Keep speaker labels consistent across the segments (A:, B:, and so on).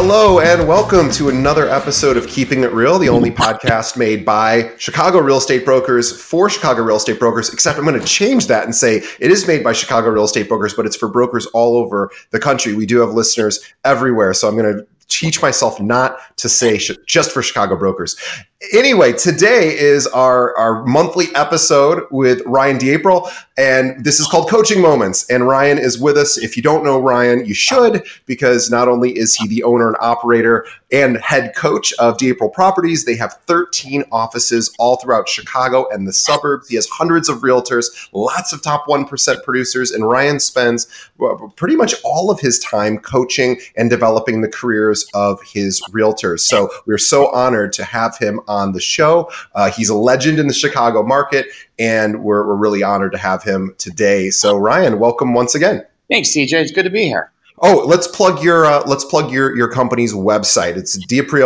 A: Hello and welcome to another episode of Keeping It Real, the only podcast made by Chicago real estate brokers for Chicago real estate brokers, except I'm going to change that and say it is made by Chicago real estate brokers, but it's for brokers all over the country. We do have listeners everywhere, so I'm going to teach myself not to say just for Chicago brokers. Anyway, today is our monthly episode with Ryan DiApril, and this is called Coaching Moments. And Ryan is with us. If you don't know Ryan, you should, because not only is he the owner and operator and head coach of DiApril Properties, they have 13 offices all throughout Chicago and the suburbs. He has hundreds of realtors, lots of top 1% producers, and Ryan spends pretty much all of his time coaching and developing the careers of his realtors. So we're so honored to have him on the show. He's a legend in the Chicago market, and we're really honored to have him today. So Ryan, welcome once again.
B: Thanks, TJ. It's good to be here.
A: Oh, let's plug your company's website. It's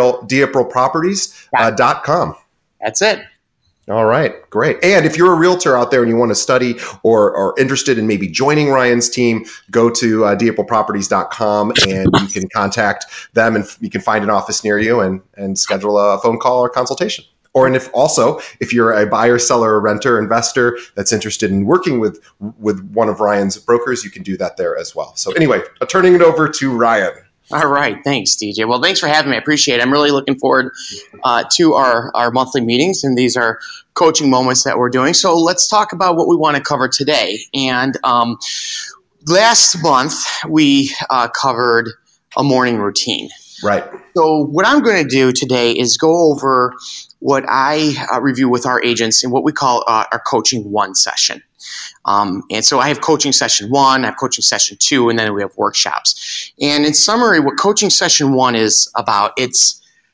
A: DiAprilProperties.com.
B: That's it.
A: All right, great. And if you're a realtor out there and you want to study or interested in maybe joining Ryan's team, go to DiAprilProperties.com and you can contact them and you can find an office near you and schedule a phone call or consultation. Or and if you're a buyer, seller, or renter, investor that's interested in working with one of Ryan's brokers, you can do that there as well. So anyway, turning it over to Ryan.
B: All right. Thanks, DJ. Well, thanks for having me. I appreciate it. I'm really looking forward to our monthly meetings, and these are coaching moments that we're doing. So let's talk about what we want to cover today. And last month, we covered a morning routine.
A: Right.
B: So what I'm going to do today is go over what I review with our agents in what we call our coaching one session. And so I have coaching session 1, I have coaching session 2, and then we have workshops. And in summary, what coaching session 1 is about, it's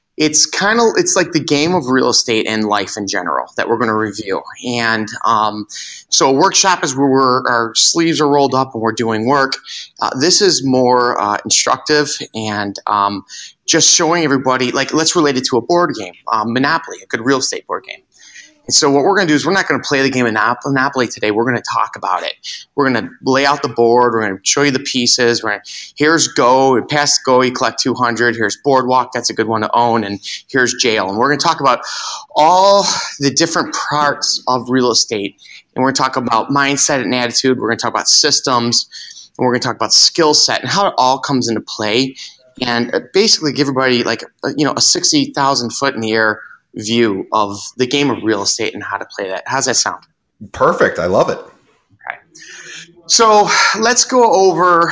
B: like the game of real estate and life in general that we're going to review. And so a workshop is where our sleeves are rolled up and we're doing work. This is more instructive and just showing everybody, like, let's relate it to a board game, Monopoly, a good real estate board game. And so what we're going to do is we're not going to play the game of Monopoly today. We're going to talk about it. We're going to lay out the board. We're going to show you the pieces. Here's Go. Past Go, you collect 200. Here's Boardwalk. That's a good one to own. And here's Jail. And we're going to talk about all the different parts of real estate. And we're going to talk about mindset and attitude. We're going to talk about systems. And we're going to talk about skill set and how it all comes into play. And basically give everybody like a 60,000 foot in the air view of the game of real estate and how to play that. How's that sound?
A: Perfect. I love it.
B: Okay. So let's go over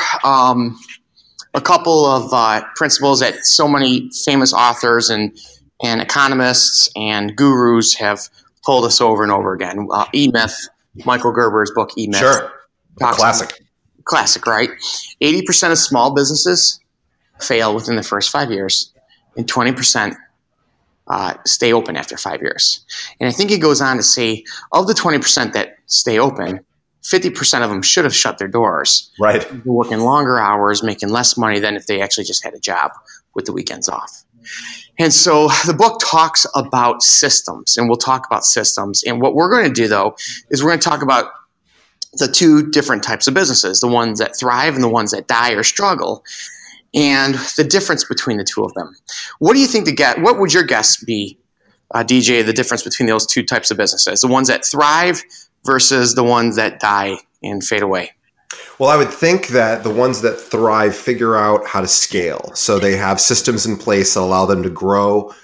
B: a couple of principles that so many famous authors and economists and gurus have told us over and over again. E-Myth, Michael Gerber's book, E-Myth.
A: Sure. Classic,
B: right? 80% of small businesses fail within the first 5 years, and 20% stay open after 5 years. And I think it goes on to say, of the 20% that stay open, 50% of them should have shut their doors.
A: Right.
B: They're working longer hours, making less money than if they actually just had a job with the weekends off. And so the book talks about systems, and we'll talk about systems. And what we're going to do, though, is we're going to talk about the two different types of businesses, the ones that thrive and the ones that die or struggle, and the difference between the two of them. What do you think what would your guess be, DJ, the difference between those two types of businesses, the ones that thrive versus the ones that die and fade away?
A: Well, I would think that the ones that thrive figure out how to scale. So they have systems in place that allow them to grow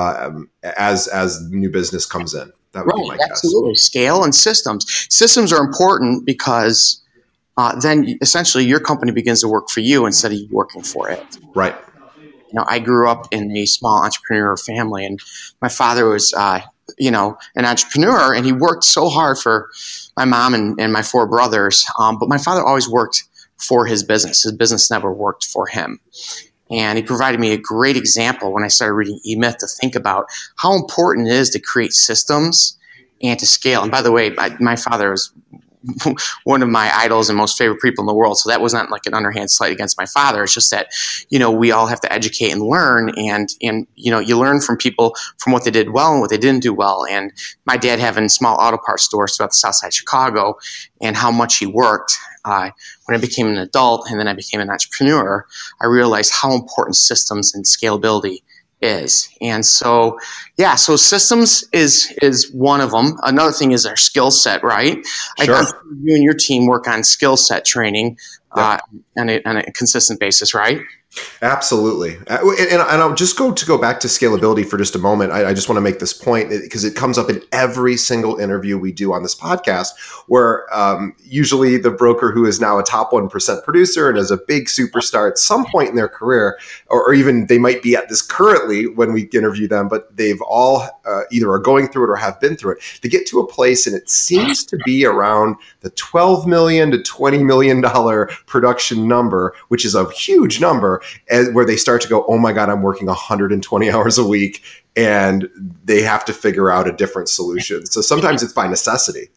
A: as new business comes in. That would be my guess.
B: Absolutely. Scale and systems. Systems are important because then essentially your company begins to work for you instead of you working for it.
A: Right.
B: I grew up in a small entrepreneur family, and my father was, an entrepreneur, and he worked so hard for my mom and my 4 brothers. But my father always worked for his business. His business never worked for him. And he provided me a great example when I started reading E-Myth to think about how important it is to create systems and to scale. And by the way, my father was one of my idols and most favorite people in the world. So that was not like an underhand slight against my father. It's just that, we all have to educate and learn, and you learn from people from what they did well and what they didn't do well. And my dad having small auto parts stores throughout the South Side of Chicago, and how much he worked. When I became an adult and then I became an entrepreneur, I realized how important systems and scalability is. And so systems is one of them. Another thing is our skill set, right?
A: Sure.
B: You and your team work on skill set training
A: Yep.
B: on a consistent basis, right?
A: Absolutely. And I'll just go back to scalability for just a moment. I just want to make this point because it comes up in every single interview we do on this podcast, where usually the broker who is now a top 1% producer and is a big superstar at some point in their career, or even they might be at this currently when we interview them, but they've all either are going through it or have been through it. They get to a place, and it seems to be around the $12 million to $20 million production number, which is a huge number, where they start to go, oh my God, I'm working 120 hours a week, and they have to figure out a different solution. So sometimes it's by necessity.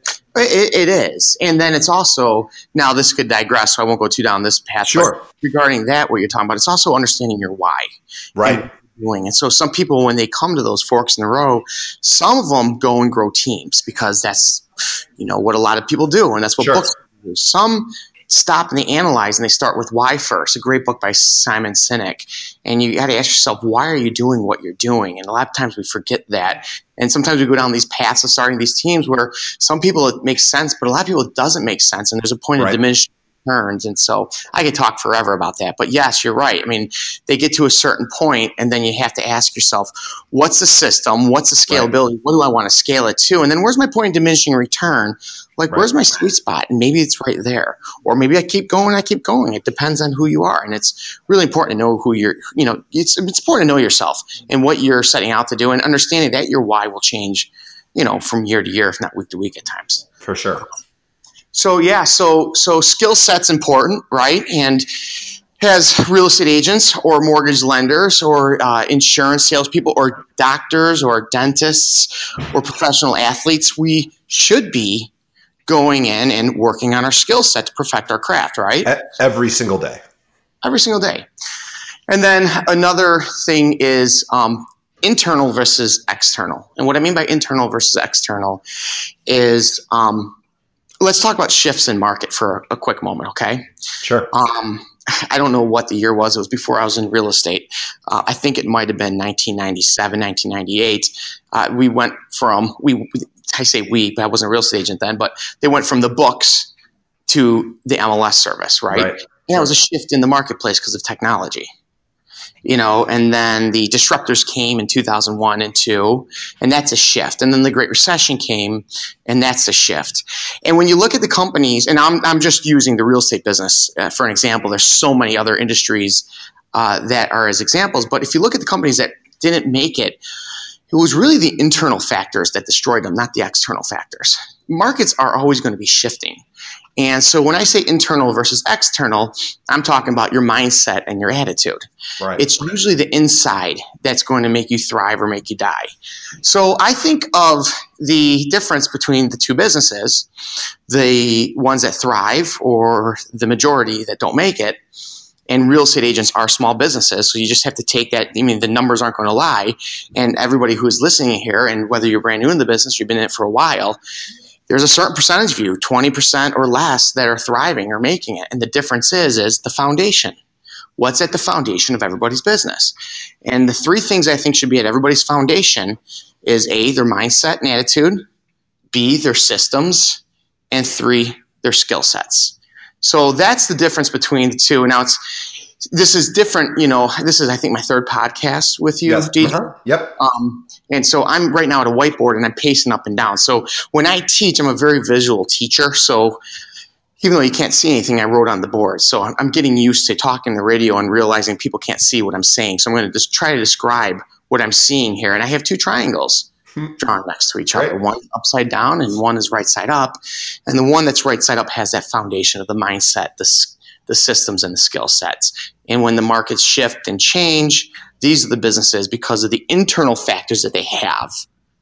B: It is. And then it's also, now this could digress, so I won't go too down this path.
A: Sure.
B: But regarding that, what you're talking about, it's also understanding your why.
A: Right.
B: And so some people, when they come to those forks in the road, some of them go and grow teams because that's, what a lot of people do. And that's what
A: Sure.
B: books do. Some stop and they analyze and they start with why first. A great book by Simon Sinek. And you got to ask yourself, why are you doing what you're doing? And a lot of times we forget that. And sometimes we go down these paths of starting these teams where some people it makes sense, but a lot of people it doesn't make sense. And there's a point of diminishing returns. And so I could talk forever about that. But yes, you're right. I mean, they get to a certain point and then you have to ask yourself, what's the system? What's the scalability? Right. What do I want to scale it to? And then where's my point of diminishing return? Where's my sweet spot? And maybe it's right there. Or maybe I keep going. It depends on who you are. And it's really important to know who you're, it's important to know yourself and what you're setting out to do, and understanding that your why will change, from year to year, if not week to week at times.
A: For sure.
B: So skill set's important, right? And as real estate agents or mortgage lenders or insurance salespeople or doctors or dentists or professional athletes, we should be going in and working on our skill set to perfect our craft, right?
A: Every single day.
B: Every single day. And then another thing is internal versus external. And what I mean by internal versus external is let's talk about shifts in market for a quick moment, okay?
A: Sure.
B: I don't know what the year was. It was before I was in real estate. I think it might have been 1997, 1998. We went from, I say we, but I wasn't a real estate agent then, but they went from the books to the MLS service, right? Yeah, it was a shift in the marketplace because of technology. And then the disruptors came in 2001 and 2, and that's a shift. And then the Great Recession came, and that's a shift. And when you look at the companies, and I'm just using the real estate business for an example, there's so many other industries that are as examples. But if you look at the companies that didn't make it, it was really the internal factors that destroyed them, not the external factors. Markets are always going to be shifting. And so when I say internal versus external, I'm talking about your mindset and your attitude.
A: Right.
B: It's usually the inside that's going to make you thrive or make you die. So I think of the difference between the two businesses, the ones that thrive or the majority that don't make it. And real estate agents are small businesses, so you just have to take that. I mean, the numbers aren't going to lie. And everybody who is listening here, and whether you're brand new in the business, you've been in it for a while, there's a certain percentage of you, 20% or less, that are thriving or making it. And the difference is the foundation. What's at the foundation of everybody's business? And the three things I think should be at everybody's foundation is A, their mindset and attitude, B, their systems, and 3, their skill sets. So that's the difference between the two. Now this is different. This is, I think, my third podcast with you,
A: yes.
B: DJ.
A: Uh-huh. Yep.
B: And so I'm right now at a whiteboard and I'm pacing up and down. So when I teach, I'm a very visual teacher. So even though you can't see anything, I wrote on the board. So I'm getting used to talking the radio and realizing people can't see what I'm saying. So I'm going to just try to describe what I'm seeing here. And I have 2 triangles drawn next to each other. One upside down and one is right side up. And the one that's right side up has that foundation of the mindset, the systems, and the skill sets. And when the markets shift and change, these are the businesses, because of the internal factors that they have,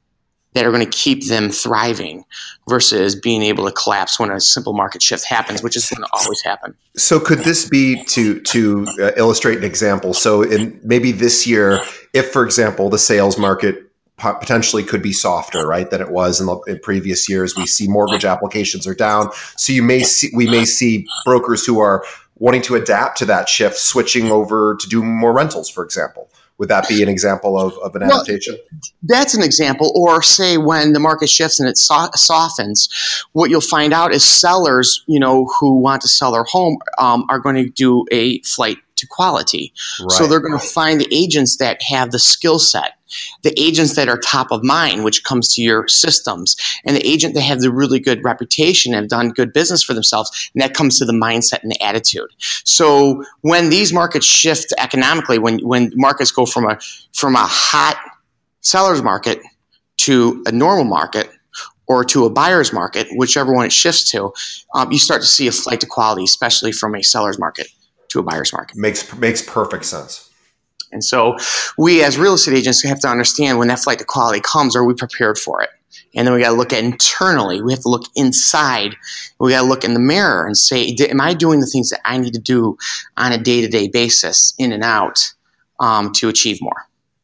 B: that are going to keep them thriving versus being able to collapse when a simple market shift happens, which is going to always happen.
A: So could this be to illustrate an example? So in maybe this year, if, for example, the sales market potentially could be softer, right, than it was in previous years. We see mortgage applications are down. So we may see brokers who are wanting to adapt to that shift, switching over to do more rentals, for example. Would that be an example of an adaptation?
B: That's an example. Or say when the market shifts and it softens, what you'll find out is sellers, who want to sell their home are going to do a flight to quality. Right. So they're going to find the agents that have the skill set, the agents that are top of mind, which comes to your systems, and the agent that have the really good reputation and have done good business for themselves, and that comes to the mindset and the attitude. So when these markets shift economically, when markets go from a hot seller's market to a normal market or to a buyer's market, whichever one it shifts to, you start to see a flight to quality, especially from a seller's market to a buyer's market.
A: Makes perfect sense.
B: And so we as real estate agents have to understand when that flight to quality comes, are we prepared for it? And then we got to look at internally. We have to look inside. We got to look in the mirror and say, am I doing the things that I need to do on a day-to-day basis, in and out, to achieve more?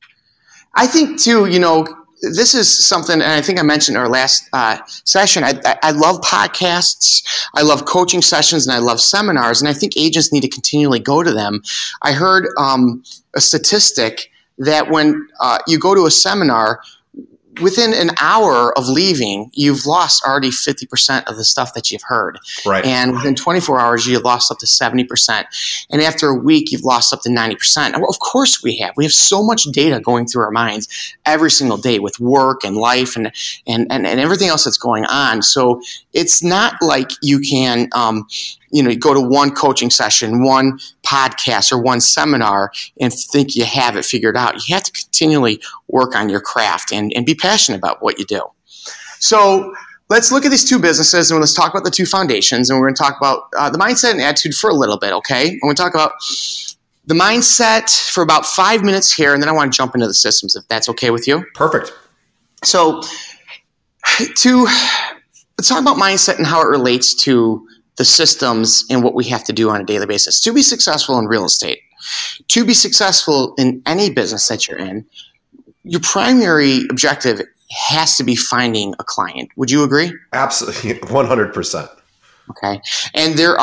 B: I think too, this is something, and I think I mentioned in our last session, I love podcasts, I love coaching sessions, and I love seminars, and I think agents need to continually go to them. I heard a statistic that when you go to a seminar, within an hour of leaving, you've lost already 50% of the stuff that you've heard.
A: Right.
B: And within 24 hours, you've lost up to 70%. And after a week, you've lost up to 90%. Well, of course we have. We have so much data going through our minds every single day with work and life and everything else that's going on. So it's not like you can you go to one coaching session, one podcast, or one seminar and think you have it figured out. You have to continually work on your craft and be passionate about what you do. So let's look at these two businesses and let's talk about the two foundations. And we're going to talk about the mindset and attitude for a little bit, okay? I'm going to talk about the mindset for about 5 minutes here, and then I want to jump into the systems, if that's okay with you.
A: Perfect.
B: So let's talk about mindset and how it relates to the systems and what we have to do on a daily basis. To be successful in real estate, to be successful in any business that you're in, your primary objective has to be finding a client. Would you agree?
A: Absolutely, 100%.
B: Okay, and there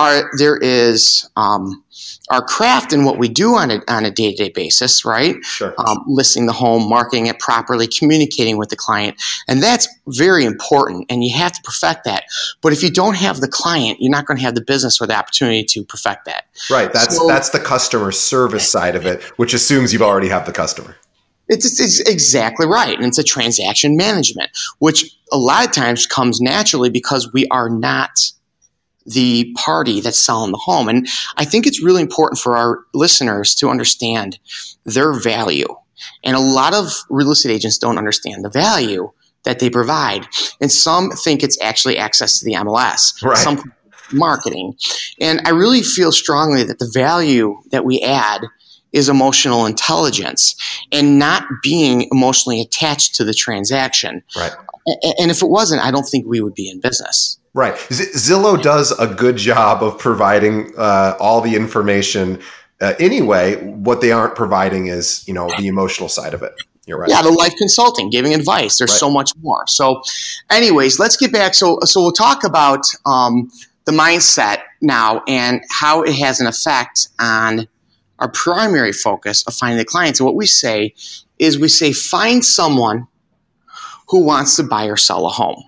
B: is our craft in what we do on a day-to-day basis, right?
A: Sure.
B: Listing the home, marketing it properly, communicating with the client, and that's very important. And you have to perfect that. But if you don't have the client, you're not going to have the business or the opportunity to perfect that.
A: Right. That's the customer service side of it, which assumes you've already have the customer.
B: It's exactly right. And it's a transaction management, which a lot of times comes naturally because we are not the party that's selling the home. And I think it's really important for our listeners to understand their value. And a lot of real estate agents don't understand the value that they provide. And some think it's actually access to the MLS,
A: right.
B: Some marketing. And I really feel strongly that the value that we add is emotional intelligence and not being emotionally attached to the transaction.
A: Right.
B: And if it wasn't, I don't think we would be in business.
A: Right. Zillow does a good job of providing all the information. Anyway, what they aren't providing is, the emotional side of it. You're right.
B: Yeah, the life consulting, giving advice. There's so much more. So anyways, let's get back. So we'll talk about the mindset now and how it has an effect on our primary focus of finding the clients. And what we say is find someone who wants to buy or sell a home.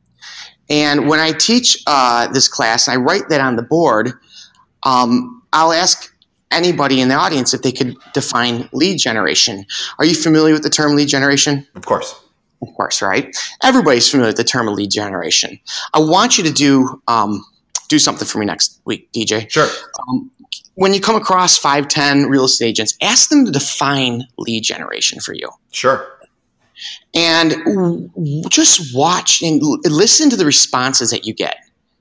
B: And when I teach this class, and I write that on the board, I'll ask anybody in the audience if they could define lead generation. Are you familiar with the term lead generation?
A: Of course.
B: Of course, right? Everybody's familiar with the term lead generation. I want you to do something for me next week, DJ.
A: Sure.
B: When you come across 5-10 real estate agents, ask them to define lead generation for you.
A: Sure.
B: And just watch and listen to the responses that you get.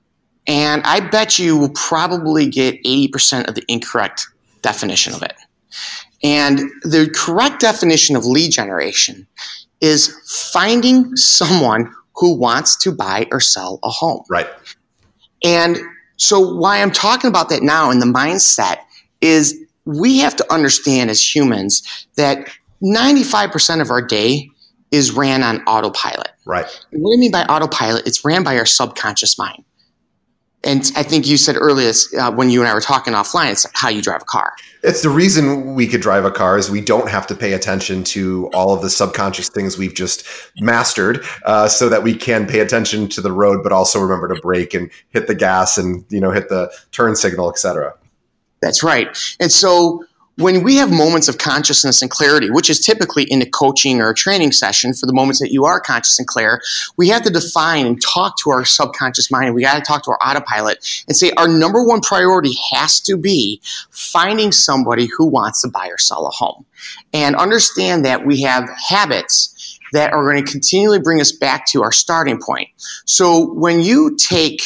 B: And I bet you will probably get 80% of the incorrect definition of it. And the correct definition of lead generation is finding someone who wants to buy or sell a home.
A: Right.
B: And so why I'm talking about that now in the mindset is we have to understand as humans that 95% of our day is ran on autopilot.
A: Right.
B: And what I mean by autopilot, it's ran by our subconscious mind. And I think you said earlier when you and I were talking offline, it's how you drive a car.
A: It's the reason we could drive a car is we don't have to pay attention to all of the subconscious things we've just mastered, so that we can pay attention to the road, but also remember to brake and hit the gas and, hit the turn signal, et cetera.
B: That's right. And so when we have moments of consciousness and clarity, which is typically in a coaching or a training session for the moments that you are conscious and clear, we have to define and talk to our subconscious mind. And we got to talk to our autopilot and say our number one priority has to be finding somebody who wants to buy or sell a home. And understand that we have habits that are going to continually bring us back to our starting point. So when you take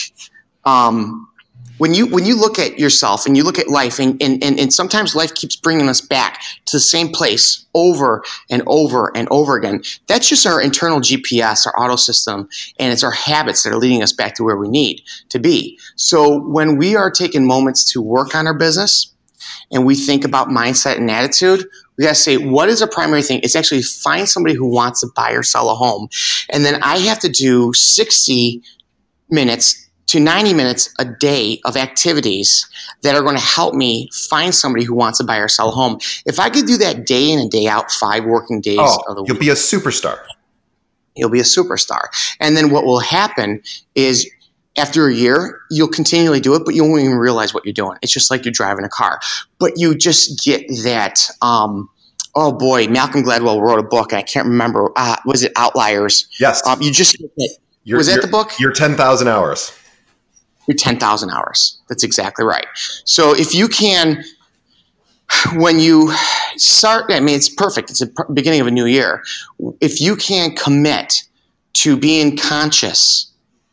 B: when you look at yourself and you look at life and sometimes life keeps bringing us back to the same place over and over and over again, that's just our internal GPS, our auto system, and it's our habits that are leading us back to where we need to be. So when we are taking moments to work on our business and we think about mindset and attitude, we got to say, what is our primary thing? It's actually find somebody who wants to buy or sell a home. And then I have to do 60 minutes to 90 minutes a day of activities that are going to help me find somebody who wants to buy or sell a home. If I could do that day in and day out, 5 working days of the week,
A: you'll be a superstar.
B: You'll be a superstar. And then what will happen is after a year, you'll continually do it, but you won't even realize what you're doing. It's just like you're driving a car. But you just get that, Malcolm Gladwell wrote a book, and I can't remember, was it Outliers?
A: Yes.
B: You just get it. Was that the book?
A: Your 10,000 hours.
B: Your 10,000 hours. That's exactly right. So if you can, when you start, it's perfect. It's the beginning of a new year. If you can commit to being conscious,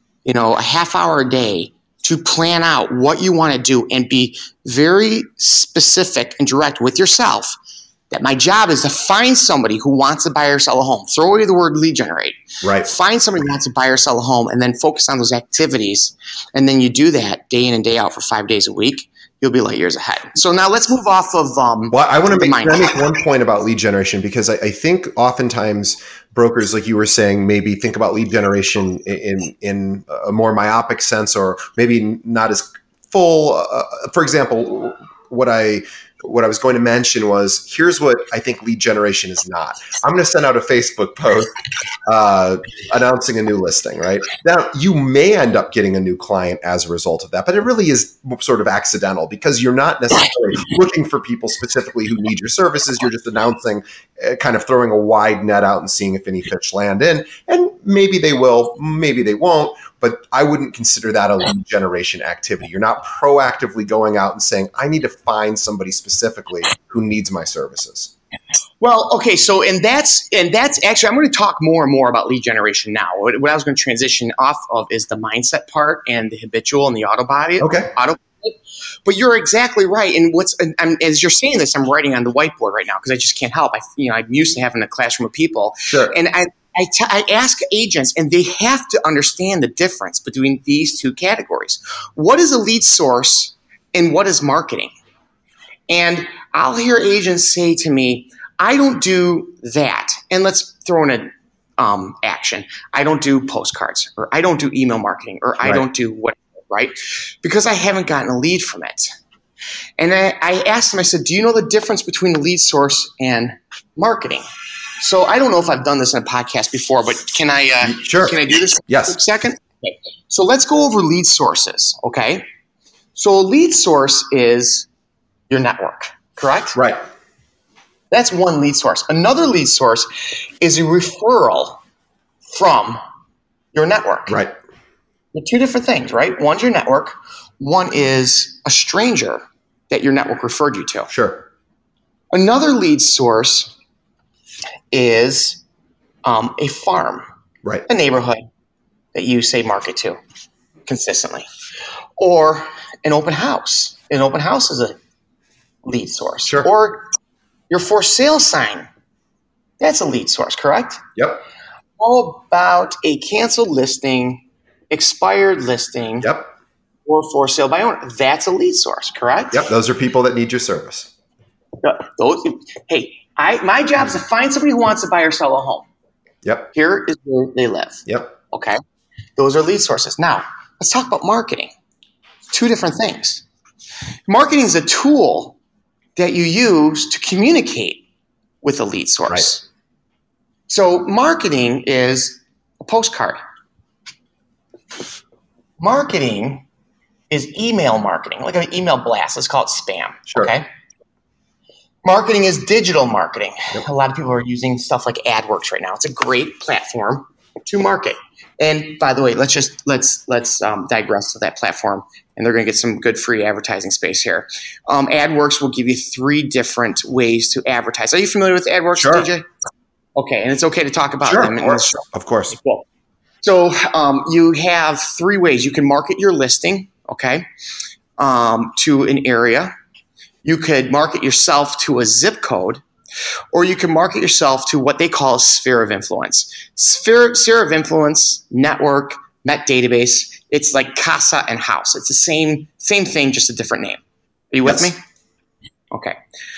B: a half hour a day to plan out what you want to do and be very specific and direct with yourself, that my job is to find somebody who wants to buy or sell a home. Throw away the word lead generate.
A: Right.
B: Find somebody who wants to buy or sell a home and then focus on those activities. And then you do that day in and day out for 5 days a week. You'll be light years ahead. So now let's move off of
A: well, I want to make one point about lead generation, because I think oftentimes brokers, like you were saying, maybe think about lead generation in a more myopic sense, or maybe not as full. For example, what I was going to mention was, here's what I think lead generation is not. I'm going to send out a Facebook post announcing a new listing, right? Now, you may end up getting a new client as a result of that, but it really is sort of accidental, because you're not necessarily looking for people specifically who need your services. You're just announcing, kind of throwing a wide net out and seeing if any fish land in. And maybe they will, maybe they won't. But I wouldn't consider that a lead generation activity. You're not proactively going out and saying, I need to find somebody specifically who needs my services.
B: Well, okay. So, and that's actually, I'm going to talk more and more about lead generation now. What I was going to transition off of is the mindset part and the habitual and the autopilot.
A: Okay.
B: But you're exactly right. And as you're saying this, I'm writing on the whiteboard right now because I just can't help. I'm used to having a classroom of people.
A: Sure.
B: And I ask agents, and they have to understand the difference between these two categories. What is a lead source and what is marketing? And I'll hear agents say to me, I don't do that. And let's throw in an action. I don't do postcards, or I don't do email marketing, or I don't do whatever, right? Because I haven't gotten a lead from it. And I asked them, I said, do you know the difference between a lead source and marketing? So I don't know if I've done this in a podcast before, but can I
A: Sure.
B: Can I do this
A: Yes.
B: for a second? Okay. So let's go over lead sources, okay? So a lead source is your network, correct?
A: Right.
B: That's one lead source. Another lead source is a referral from your network.
A: Right.
B: They're two different things, right? One's your network. One is a stranger that your network referred you to.
A: Sure.
B: Another lead source is a farm,
A: Right.
B: a neighborhood that you say market to consistently, or an open house. An open house is a lead source.
A: Sure.
B: Or your for sale sign That's a lead source, correct?
A: Yep.
B: How about a canceled listing, expired listing,
A: Yep.
B: or for sale by owner? That's a lead source, correct?
A: Yep. Those are people that need your service.
B: My job is to find somebody who wants to buy or sell a home.
A: Yep.
B: Here is where they live.
A: Yep.
B: Okay. Those are lead sources. Now, let's talk about marketing. Two different things. Marketing is a tool that you use to communicate with a lead source.
A: Right.
B: So marketing is a postcard. Marketing is email marketing, like an email blast. Let's call it spam.
A: Sure.
B: Okay. Marketing is digital marketing.
A: Yep.
B: A lot of people are using stuff like AdWorks right now. It's a great platform to market. And by the way, let's digress to that platform, and they're going to get some good free advertising space here. AdWorks will give you 3 different ways to advertise. Are you familiar with AdWorks,
A: Sure.
B: DJ? Okay, and it's okay to talk about
A: Sure.
B: them in this show.
A: Of course.
B: Cool. So you have 3 ways. You can market your listing, okay, to an area. You could market yourself to a zip code, or you can market yourself to what they call a sphere of influence. Sphere of influence, network, net database. It's like casa and house. It's the same thing, just a different name. Are you with me? Okay.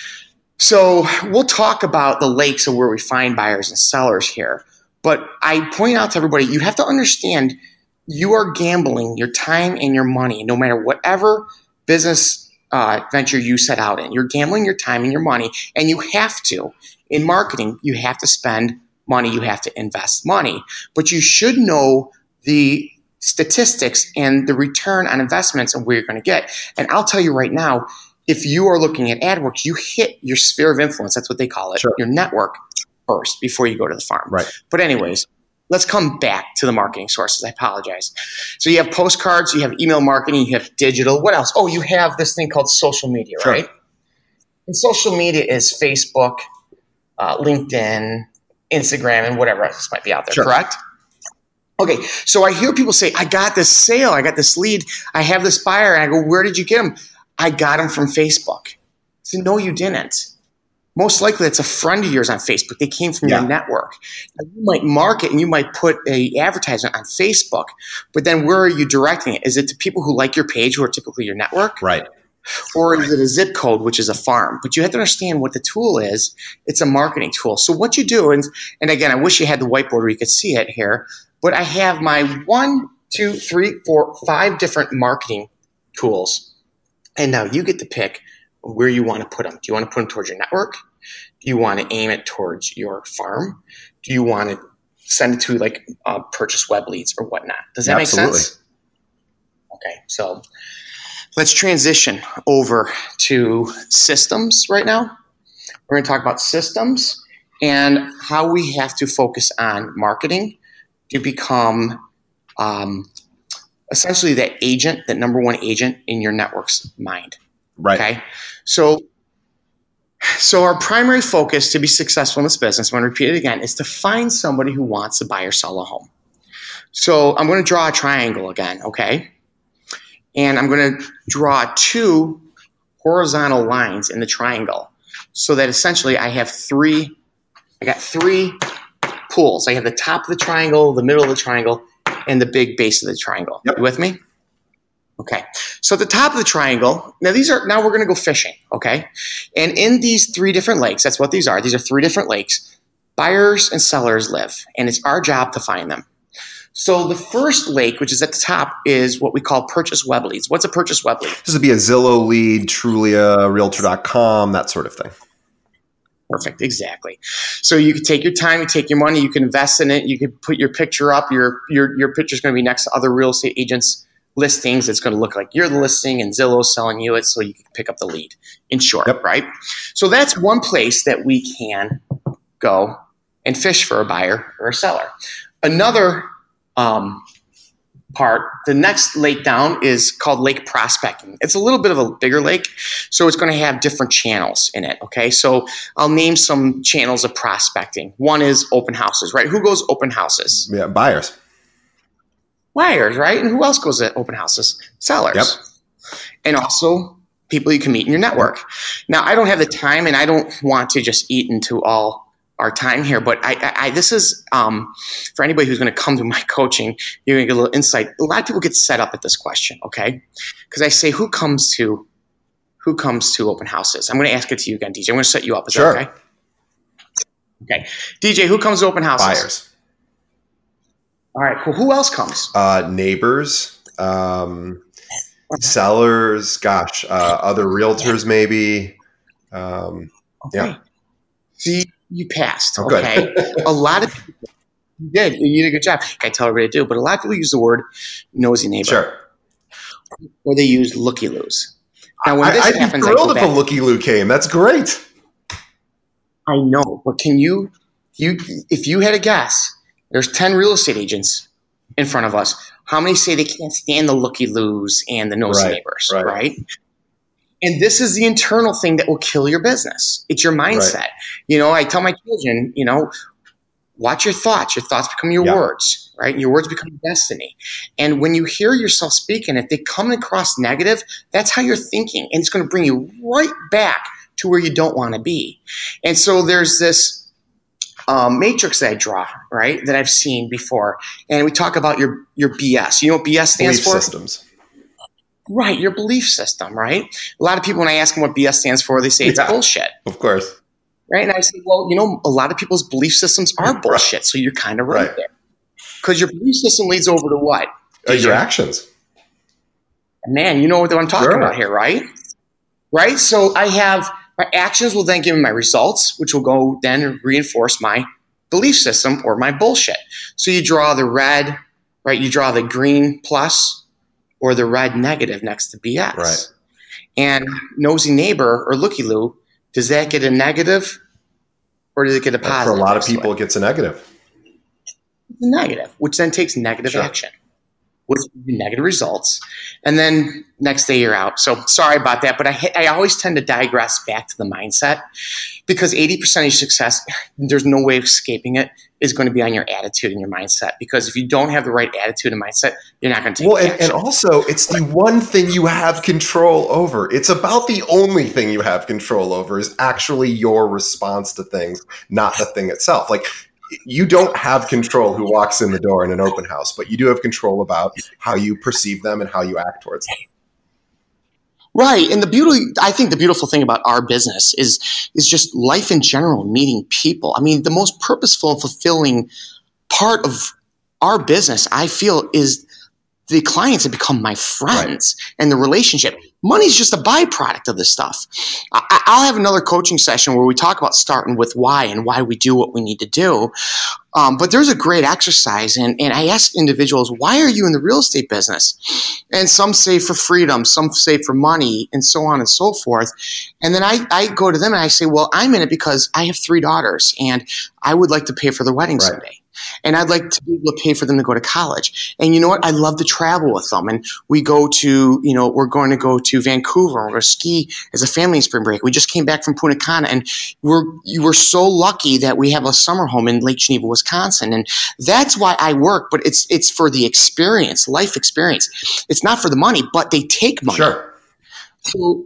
B: So we'll talk about the lakes of where we find buyers and sellers here. But I point out to everybody, you have to understand you are gambling your time and your money, no matter whatever business venture you set out in. You're gambling your time and your money, and you have to. In marketing, you have to spend money, you have to invest money. But you should know the statistics and the return on investments and where you're going to get. And I'll tell you right now, if you are looking at AdWorks, you hit your sphere of influence, that's what they call it,
A: Sure.
B: your network first before you go to the farm.
A: Right.
B: But anyways, let's come back to the marketing sources. I apologize. So you have postcards, you have email marketing, you have digital. What else? Oh, you have this thing called social media,
A: Sure.
B: right? And social media is Facebook, LinkedIn, Instagram, and whatever else might be out there,
A: Sure.
B: correct? Okay, so I hear people say, I got this sale, I got this lead, I have this buyer, and I go, where did you get him? I got him from Facebook. I said, no, you didn't. Most likely it's a friend of yours on Facebook. They came from your network. Now, you might market and you might put a advertisement on Facebook, but then where are you directing it? Is it to people who like your page, who are typically your network?
A: Right.
B: Or is it a zip code, which is a farm? But you have to understand what the tool is. It's a marketing tool. So what you do, and again, I wish you had the whiteboard where you could see it here, but I have my 1, 2, 3, 4, 5 different marketing tools. And now you get to pick where you want to put them. Do you want to put them towards your network? Do you want to aim it towards your farm? Do you want to send it to like purchase web leads or whatnot? Does that make sense? Okay, so let's transition over to systems right now. We're going to talk about systems and how we have to focus on marketing to become essentially that agent, that number one agent in your network's mind.
A: Right.
B: Okay. So our primary focus to be successful in this business, I'm going to repeat it again, is to find somebody who wants to buy or sell a home. So I'm going to draw a triangle again, okay? And I'm going to draw 2 horizontal lines in the triangle so that essentially I got 3 pools. I have the top of the triangle, the middle of the triangle, and the big base of the triangle.
A: Yep.
B: You with me? Okay. So at the top of the triangle, now we're going to go fishing, okay? And in these 3 different lakes, that's what these are. These are 3 different lakes. Buyers and sellers live, and it's our job to find them. So the first lake, which is at the top, is what we call purchase web leads. What's a purchase web lead?
A: This would be a Zillow lead, Trulia, Realtor.com, that sort of thing.
B: Perfect, exactly. So you could take your time, you take your money, you can invest in it, you could put your picture up. Your picture's going to be next to other real estate agents' listings. It's going to look like you're the listing and Zillow's selling you it so you can pick up the lead, in short, right? So that's one place that we can go and fish for a buyer or a seller. Another part, the next lake down is called lake prospecting. It's a little bit of a bigger lake, so it's going to have different channels in it, okay? So I'll name some channels of prospecting. One is open houses, right? Who goes open houses?
A: Yeah, buyers.
B: Buyers, right? And who else goes to open houses? Sellers.
A: Yep.
B: And also people you can meet in your network. Now, I don't have the time and I don't want to just eat into all our time here, but I this is for anybody who's going to come to my coaching, you're going to get a little insight. A lot of people get set up at this question, okay? Because I say, who comes to open houses? I'm going to ask it to you again, DJ. I'm going to set you up. Is
A: Sure.
B: that okay? Okay. DJ, who comes to open houses?
A: Buyers.
B: All right. Well, who else comes?
A: Neighbors, sellers, other realtors maybe.
B: Okay.
A: Yeah.
B: See, you passed.
A: Oh,
B: okay.
A: good.
B: A lot of people you did a good job. I tell everybody to do, but a lot of people use the word nosy neighbor.
A: Sure.
B: Or they use looky-loos. Now, when this
A: I'd
B: happens,
A: be thrilled if a looky-loo came. That's great.
B: I know, but can you if you had a guess, there's 10 real estate agents in front of us. How many say they can't stand the looky-loos and the nosy neighbors, right? And this is the internal thing that will kill your business. It's your mindset. Right. You know, I tell my children, you know, watch your thoughts. Your thoughts become your words, right? Your words become destiny. And when you hear yourself speaking, if they come across negative, that's how you're thinking. And it's going to bring you right back to where you don't want to be. And so there's this matrix that I draw, right, that I've seen before. And we talk about your BS. You know what BS stands for?
A: Belief systems.
B: Right, your belief system, right? A lot of people, when I ask them what BS stands for, they say it's bullshit.
A: Of course.
B: Right? And I say, well, you know, a lot of people's belief systems are bullshit, so you're kind of right there. Because your belief system leads over to what?
A: Your actions.
B: Man, you know what I'm talking about here, right? Right? So I have my actions will then give me my results, which will go then reinforce my belief system or my bullshit. So you draw the red, right? You draw the green plus or the red negative next to BS.
A: Right.
B: And nosy neighbor or looky-loo, does that get a negative or does it get a positive?
A: For a lot of people, it gets a negative.
B: It's a negative, which then takes negative action, which negative results. And then next day you're out. So sorry about that, but I always tend to digress back to the mindset because 80% of your success, there's no way of escaping it, is going to be on your attitude and your mindset. Because if you don't have the right attitude and mindset, you're not going to take action.
A: And also, it's the one thing you have control over. It's about the only thing you have control over is actually your response to things, not the thing itself. Like, you don't have control who walks in the door in an open house, but you do have control about how you perceive them and how you act towards them.
B: Right. And I think the beautiful thing about our business is just life in general, meeting people. I mean, the most purposeful and fulfilling part of our business, I feel, is the clients have become my friends and the relationship. Money's just a byproduct of this stuff. I'll have another coaching session where we talk about starting with why and why we do what we need to do. But there's a great exercise, and I ask individuals, why are you in the real estate business? And some say for freedom, some say for money, and so on and so forth. And then I go to them and I say, well, I'm in it because I have 3 daughters, and I would like to pay for their wedding someday. And I'd like to be able to pay for them to go to college. And you know what? I love to travel with them. And we go to, we're going to go to Vancouver. We're going to ski as a family in spring break. We just came back from Punta Cana, and we're so lucky that we have a summer home in Lake Geneva, Wisconsin. And that's why I work, but it's for the experience, life experience. It's not for the money, but they take money.
A: Sure.
B: So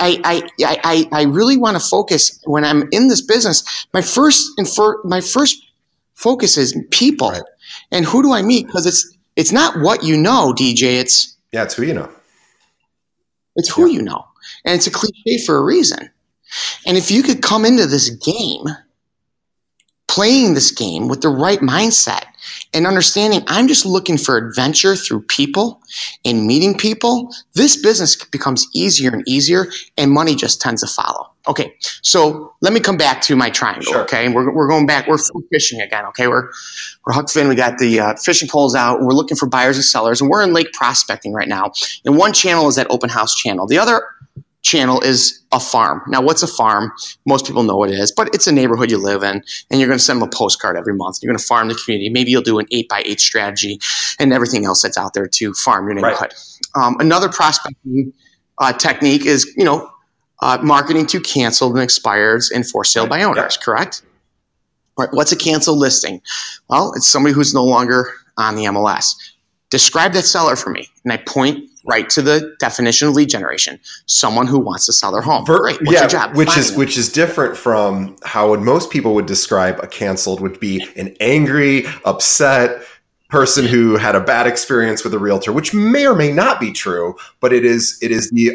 B: I really want to focus when I'm in this business. My first focus is people. Right. And who do I meet? Because it's not what you know, DJ. It's
A: who you know.
B: It's who you know. And it's a cliche for a reason. And if you could come into this game, playing this game with the right mindset and understanding I'm just looking for adventure through people and meeting people, this business becomes easier and easier, and money just tends to follow. Okay, so let me come back to my triangle, okay? And we're going back. We're fishing again, okay? We're Huck Finn. We got the fishing poles out, and we're looking for buyers and sellers, and we're in lake prospecting right now. And one channel is that open house channel. The other channel is a farm. Now, what's a farm? Most people know what it is, but it's a neighborhood you live in, and you're going to send them a postcard every month. You're going to farm the community. Maybe you'll do an 8x8 strategy and everything else that's out there to farm your neighborhood. Right. Another prospecting technique is, marketing to canceled and expireds and for sale by owners, correct? All right, what's a canceled listing? Well, it's somebody who's no longer on the MLS. Describe that seller for me. And I point right to the definition of lead generation. Someone who wants to sell their home. Great. What's your job?
A: Which is different from how most people would describe a canceled would be an angry, upset person who had a bad experience with a realtor, which may or may not be true, but it is the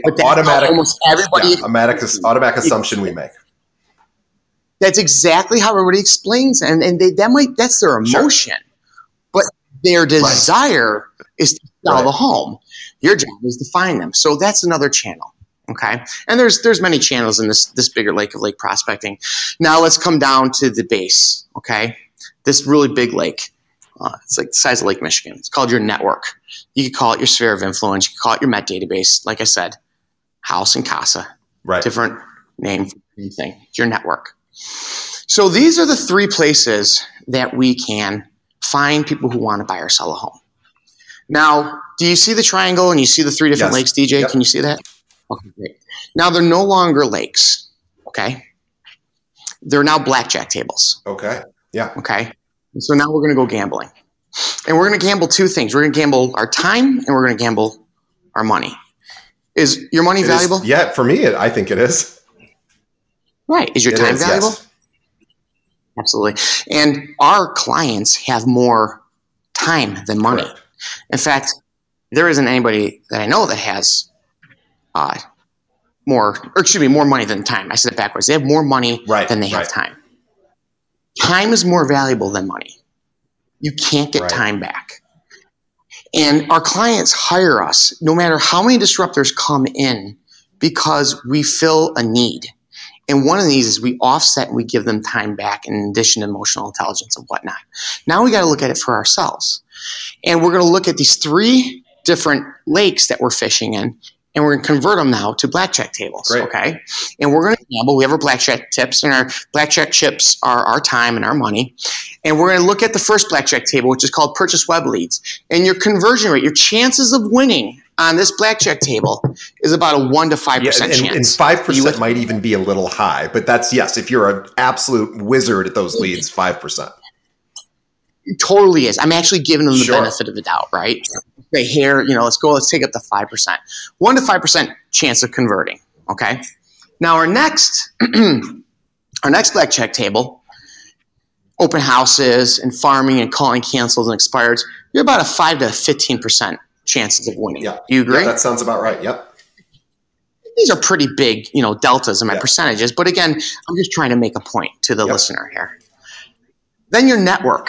A: automatic assumption we make.
B: That's exactly how everybody explains it. And that's their emotion. Sure. But their desire is to sell the home. Your job is to find them. So that's another channel. Okay. And there's many channels in this bigger lake of lake prospecting. Now let's come down to the base. Okay. This really big lake. It's like the size of Lake Michigan. It's called your network. You could call it your sphere of influence. You could call it your Met database. Like I said, house and casa. Right. Different name for anything. It's your network. So these are the three places that we can find people who want to buy or sell a home. Now, do you see the triangle and you see the three different lakes, DJ? Yep. Can you see that? Okay, great. Now, they're no longer lakes, okay? They're now blackjack tables.
A: Okay, yeah.
B: Okay, and so now we're going to go gambling. And we're going to gamble two things. We're going to gamble our time and we're going to gamble our money. Is your money valuable?
A: Yeah, for me, I think it is.
B: Right. Is your time valuable? Yes. Absolutely. And our clients have more time than money. Correct. In fact, there isn't anybody that I know that has more money than time. I said it backwards. They have more money than they have time. Time is more valuable than money. You can't get time back. And our clients hire us no matter how many disruptors come in because we fill a need. And one of these is we offset and we give them time back in addition to emotional intelligence and whatnot. Now we got to look at it for ourselves. And we're going to look at these three different lakes that we're fishing in, and we're going to convert them now to blackjack tables. Great. Okay? And we're going to gamble. We have our blackjack tips, and our blackjack chips are our time and our money. And we're going to look at the first blackjack table, which is called purchase web leads. And your conversion rate, your chances of winning on this blackjack table is about a 1 to 5% chance.
A: And 5% might even be a little high, but that's, yes, if you're an absolute wizard at those leads, 5%.
B: It totally is. I'm actually giving them the benefit of the doubt, right? Okay, here, let's take up to 5%. 1 to 5% chance of converting, okay? Now our next blackjack table, open houses and farming and calling cancels and expireds, you're about a 5 to 15% chances of winning. Yeah. Do you agree?
A: Yeah, that sounds about right. Yep.
B: These are pretty big, deltas in my percentages. But again, I'm just trying to make a point to the listener here. Then your network.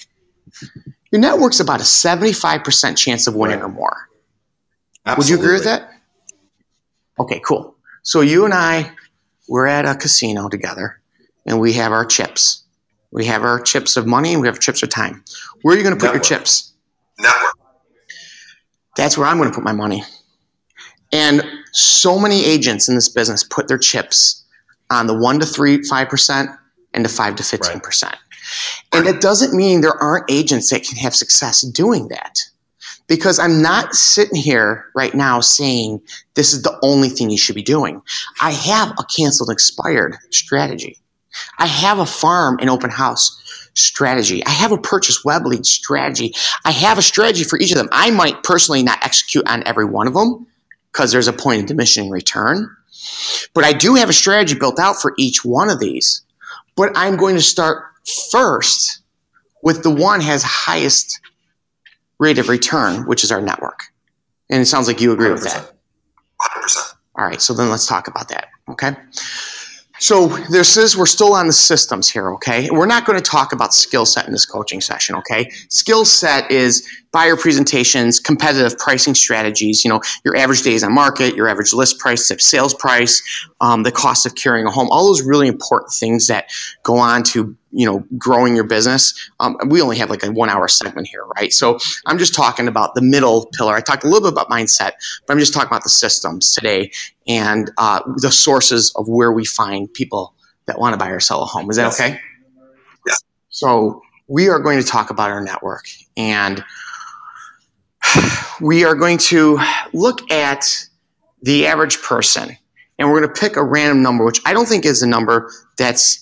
B: Your network's about a 75% chance of winning or more. Absolutely. Would you agree with that? Okay, cool. So you and I, we're at a casino together, and we have our chips. We have our chips of money, and we have chips of time. Where are you going to put your chips?
A: Network.
B: That's where I'm going to put my money. And so many agents in this business put their chips on the 1 to 5% and the 5 to 15%. Right. And it doesn't mean there aren't agents that can have success doing that. Because I'm not sitting here right now saying this is the only thing you should be doing. I have a canceled expired strategy. I have a farm and open house strategy. I have a purchase web lead strategy. I have a strategy for each of them. I might personally not execute on every one of them because there's a point of diminishing return. But I do have a strategy built out for each one of these. But I'm going to start first with the one has highest rate of return, which is our network. And it sounds like you agree 100%. With that.
A: 100%.
B: All right, so then let's talk about that, okay? So we're still on the systems here, okay? We're not going to talk about skill set in this coaching session, okay? Skill set is buyer presentations, competitive pricing strategies, your average days on market, your average list price, sales price, the cost of carrying a home, all those really important things that go on to, growing your business. We only have like a 1 hour segment here, right? So I'm just talking about the middle pillar. I talked a little bit about mindset, but I'm just talking about the systems today and the sources of where we find people that want to buy or sell a home. Is that okay?
A: Yeah.
B: So we are going to talk about our network, and we are going to look at the average person, and we're going to pick a random number, which I don't think is a number that's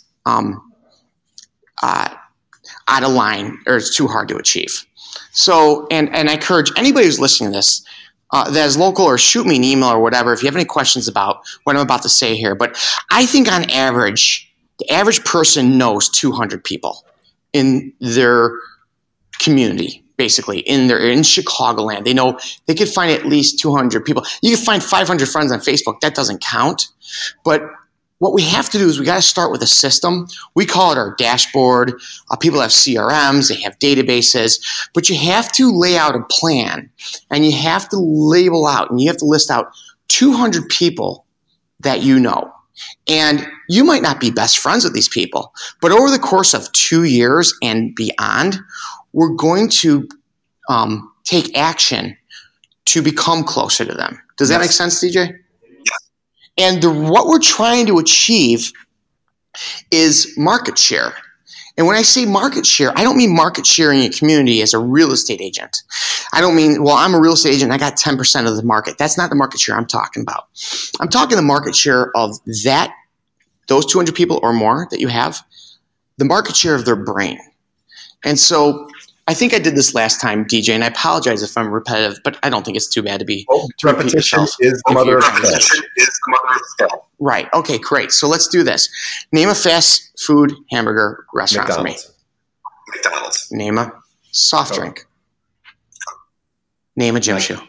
B: out of line or it's too hard to achieve. So, and I encourage anybody who's listening to this, that is local, or shoot me an email or whatever if you have any questions about what I'm about to say here. But I think on average, the average person knows 200 people in their community, basically in Chicagoland. They know they could find at least 200 people. You can find 500 friends on Facebook. That doesn't count. But what we have to do is we got to start with a system. We call it our dashboard. People have CRMs, they have databases, but you have to lay out a plan, and you have to label out, and you have to list out 200 people that you know. And you might not be best friends with these people, but over the course of 2 years and beyond, we're going to take action to become closer to them. Does that make sense, DJ? And what we're trying to achieve is market share. And when I say market share, I don't mean market share in your community as a real estate agent. I don't mean, well, I'm a real estate agent, I got 10% of the market. That's not the market share I'm talking about. I'm talking the market share of those 200 people or more that you have, the market share of their brain. And so I think I did this last time, DJ, and I apologize if I'm repetitive, but I don't think it's too bad to be.
A: Repetition is the mother of skill.
B: Right. Okay, great. So let's do this. Name a fast food hamburger restaurant for me.
A: McDonald's.
B: Name a soft drink. Name a gym shoe.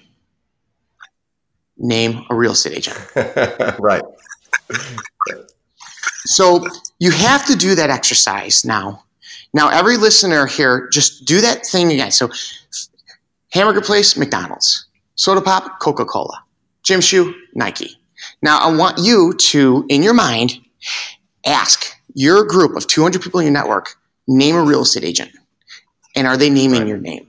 B: Name a real estate agent.
A: Right.
B: So you have to do that exercise now. Now, every listener here, just do that thing again. So hamburger place, McDonald's. Soda pop, Coca-Cola. Gym shoe, Nike. Now, I want you to, in your mind, ask your group of 200 people in your network, name a real estate agent. And are they naming your name?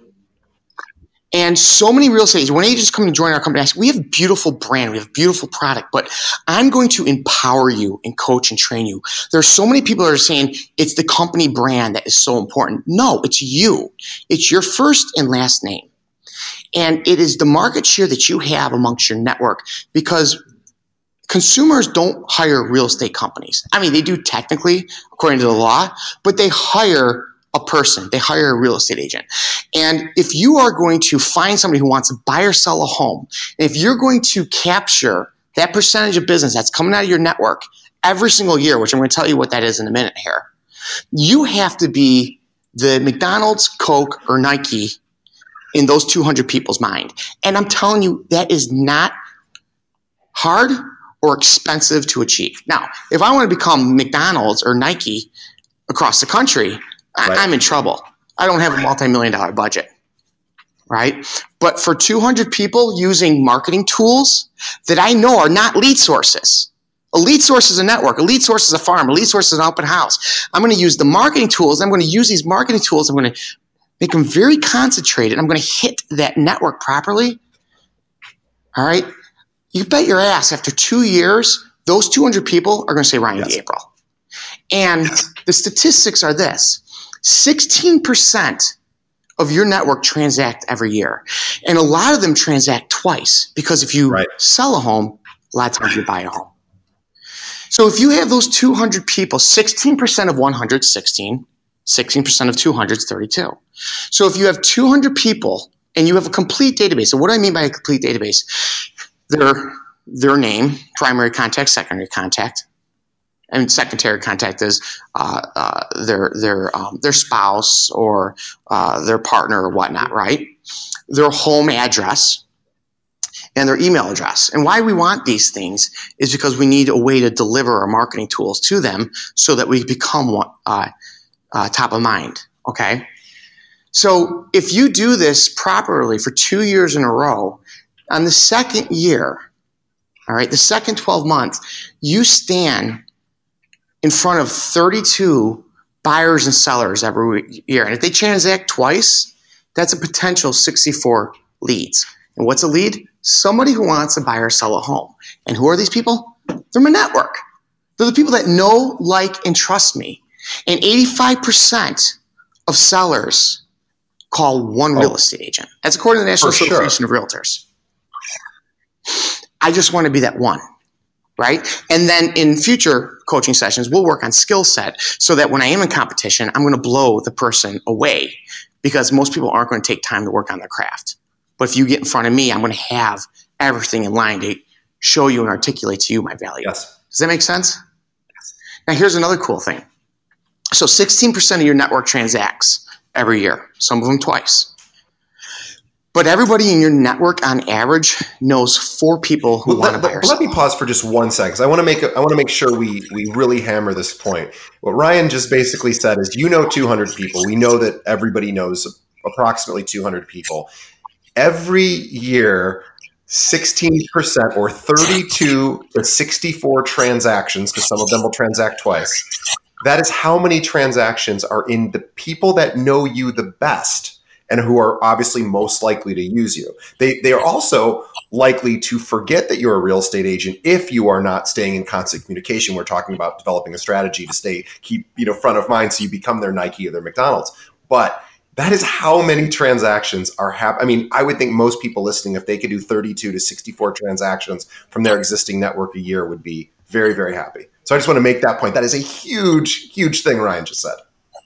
B: And so many real estate agents, when agents come to join our company, we have a beautiful brand, we have a beautiful product, but I'm going to empower you and coach and train you. There are so many people that are saying it's the company brand that is so important. No, it's you. It's your first and last name. And it is the market share that you have amongst your network, because consumers don't hire real estate companies. I mean, they do technically, according to the law, but they hire a person. They hire a real estate agent. And if you are going to find somebody who wants to buy or sell a home, and if you're going to capture that percentage of business that's coming out of your network every single year, which I'm going to tell you what that is in a minute here, you have to be the McDonald's, Coke, or Nike in those 200 people's mind. And I'm telling you, that is not hard or expensive to achieve. Now, if I want to become McDonald's or Nike across the country, I'm in trouble. I don't have a multi-million-dollar budget, right? But for 200 people using marketing tools that I know are not lead sources. A lead source is a network. A lead source is a farm. A lead source is an open house. I'm going to use the marketing tools. I'm going to use these marketing tools. I'm going to make them very concentrated. I'm going to hit that network properly. All right? You bet your ass after 2 years, those 200 people are going to say Ryan Gabriel. And the statistics are this. 16% of your network transact every year. And a lot of them transact twice, because if you sell a home, a lot of times you buy a home. So if you have those 200 people, 16% of 100 is 16, 16% of 200 is 32. So if you have 200 people and you have a complete database, so what do I mean by a complete database? Their name, primary contact, secondary contact. And secondary contact is their spouse or their partner or whatnot, right? Their home address and their email address. And why we want these things is because we need a way to deliver our marketing tools to them so that we become top of mind, okay? So if you do this properly for 2 years in a row, on the second year, all right, the second 12 months, you stand in front of 32 buyers and sellers every year. And if they transact twice, that's a potential 64 leads. And what's a lead? Somebody who wants to buy or sell a home. And who are these people? They're my network. They're the people that know, like, and trust me. And 85% of sellers call one real estate agent. That's according to the National Association of Realtors. I just want to be that one. Right? And then in future coaching sessions, we'll work on skill set so that when I am in competition, I'm going to blow the person away, because most people aren't going to take time to work on their craft. But if you get in front of me, I'm going to have everything in line to show you and articulate to you my value.
A: Yes.
B: Does that make sense? Yes. Now, here's another cool thing. So 16% of your network transacts every year, some of them twice. But everybody in your network, on average, knows 4 people who want to buy or sell.
A: Let me pause for just 1 second, because I want to make sure we really hammer this point. What Ryan just basically said is, 200 people. We know that everybody knows approximately 200 people. Every year, 16% or 32 to 64 transactions, because some of them will transact twice. That is how many transactions are in the people that know you the best and who are obviously most likely to use you. They are also likely to forget that you're a real estate agent if you are not staying in constant communication. We're talking about developing a strategy to keep front of mind so you become their Nike or their McDonald's. But that is how many transactions are happening. I would think most people listening, if they could do 32 to 64 transactions from their existing network a year, would be very, very happy. So I just want to make that point. That is a huge, huge thing Ryan just said.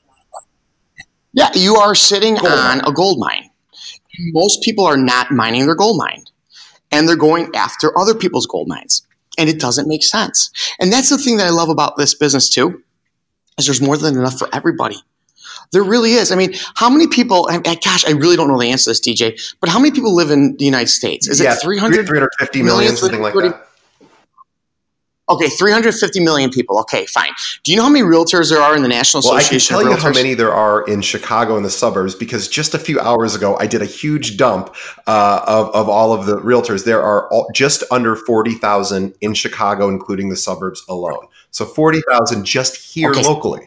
B: Yeah, you are sitting on a gold mine. Most people are not mining their gold mine, and they're going after other people's gold mines, and it doesn't make sense. And that's the thing that I love about this business too, is there's more than enough for everybody. There really is. I mean, how many people, gosh, I really don't know the answer to this, DJ, but how many people live in the United States? Is it
A: 350 million, something like that?
B: Okay, 350 million people. Okay, fine. Do you know how many realtors there are in the National Association of Realtors?
A: I can tell you how many there are in Chicago and the suburbs, because just a few hours ago, I did a huge dump of all of the realtors. There are just under 40,000 in Chicago, including the suburbs alone. So 40,000 just here locally.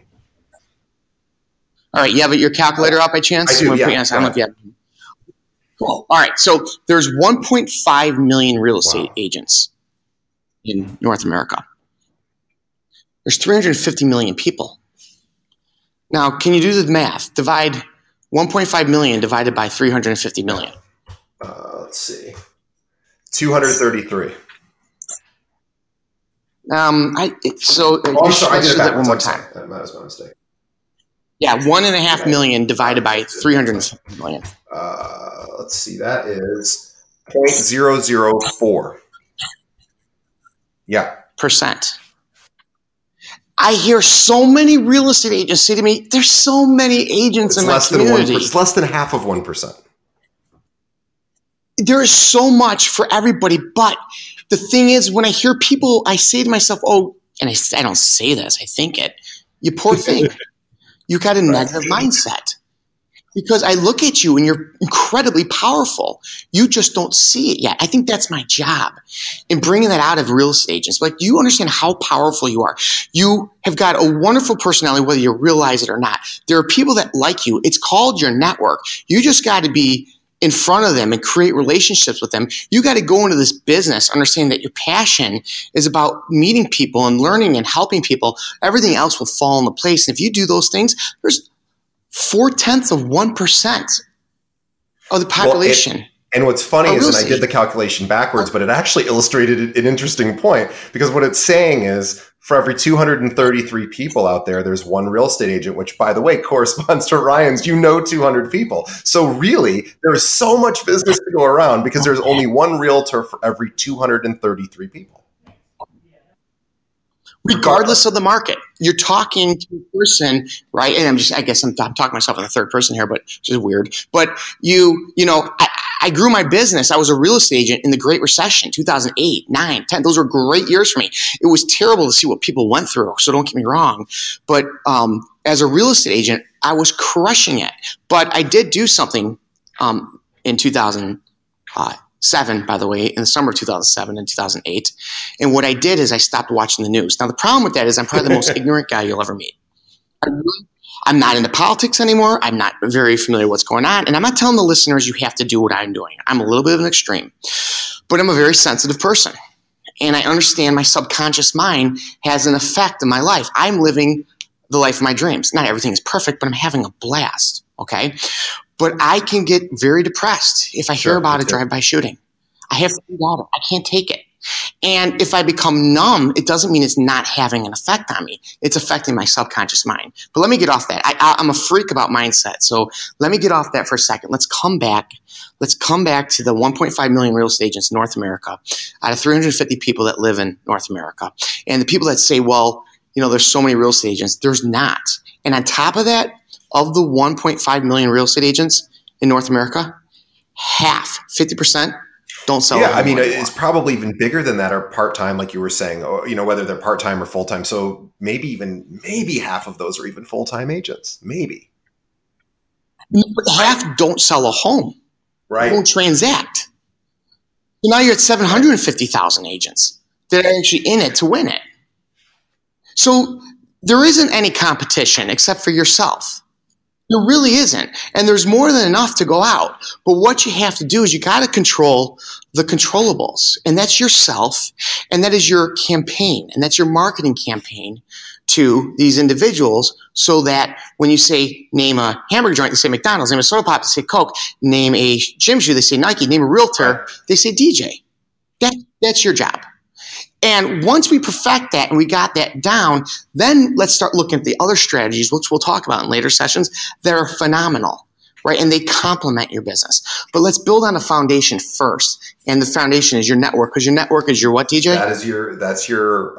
B: All right, you have your calculator up by chance?
A: I do, yeah.
B: I don't know if you have. Cool. All right, so there's 1.5 million real estate agents in North America. There's 350 million people. Now, can you do the math? Divide 1.5 million divided by 350 million.
A: Let's see. 233.
B: I did it back one more time.
A: That was my mistake.
B: Yeah, 1.5 million divided by 350 million.
A: Let's see. That is 0.004. Yeah.
B: Percent. I hear so many real estate agents say to me, there's so many agents in my community.
A: It's less than half of 1%.
B: There is so much for everybody. But the thing is, when I hear people, I say to myself, and I don't say this, I think it, you poor thing. You got a negative mindset. Because I look at you and you're incredibly powerful. You just don't see it yet. I think that's my job in bringing that out of real estate agents. Like, do you understand how powerful you are? You have got a wonderful personality, whether you realize it or not. There are people that like you. It's called your network. You just got to be in front of them and create relationships with them. You got to go into this business understanding that your passion is about meeting people and learning and helping people. Everything else will fall into place. And if you do those things, there's 0.4% of the population.
A: And what's funny is, and I did the calculation backwards, but it actually illustrated an interesting point, because what it's saying is, for every 233 people out there, there's one real estate agent, which, by the way, corresponds to Ryan's 200 people. So really, there is so much business to go around because there's only one realtor for every 233 people.
B: Regardless of the market, you're talking to a person, right? And I guess I'm talking myself in the third person here, but which is weird. But I grew my business. I was a real estate agent in the Great Recession, 2008, 9, 10. Those were great years for me. It was terrible to see what people went through, so don't get me wrong. But as a real estate agent, I was crushing it. But I did do something in 2007, by the way, in the summer of 2007 and 2008. And what I did is I stopped watching the news. Now, the problem with that is I'm probably the most ignorant guy you'll ever meet. I'm not into politics anymore. I'm not very familiar with what's going on. And I'm not telling the listeners you have to do what I'm doing. I'm a little bit of an extreme. But I'm a very sensitive person. And I understand my subconscious mind has an effect in my life. I'm living the life of my dreams. Not everything is perfect, but I'm having a blast. Okay? But I can get very depressed if I hear about a drive-by shooting. I have 3 daughters. I can't take it. And if I become numb, it doesn't mean it's not having an effect on me. It's affecting my subconscious mind. But let me get off that. I'm a freak about mindset. So let me get off that for a second. Let's come back. Let's come back to the 1.5 million real estate agents in North America out of 350 people that live in North America. And the people that say, well, there's so many real estate agents. There's not. And on top of that, of the 1.5 million real estate agents in North America, half, 50%, don't sell.
A: Yeah, I mean, it's probably even bigger than that, or part-time, like you were saying, or, whether they're part-time or full-time. So maybe half of those are even full-time agents. Maybe.
B: Half don't sell a home.
A: Right.
B: Won't transact. So now you're at 750,000 agents that are actually in it to win it. So there isn't any competition except for yourself. There really isn't. And there's more than enough to go out. But what you have to do is you got to control the controllables. And that's yourself. And that is your campaign. And that's your marketing campaign to these individuals, so that when you say name a hamburger joint, they say McDonald's. Name a soda pop, they say Coke. Name a gym shoe, they say Nike. Name a realtor, they say DJ. That's your job. And once we perfect that and we got that down, then let's start looking at the other strategies, which we'll talk about in later sessions, that are phenomenal, right? And they complement your business. But let's build on a foundation first. And the foundation is your network, because your network is your what, DJ?
A: That's your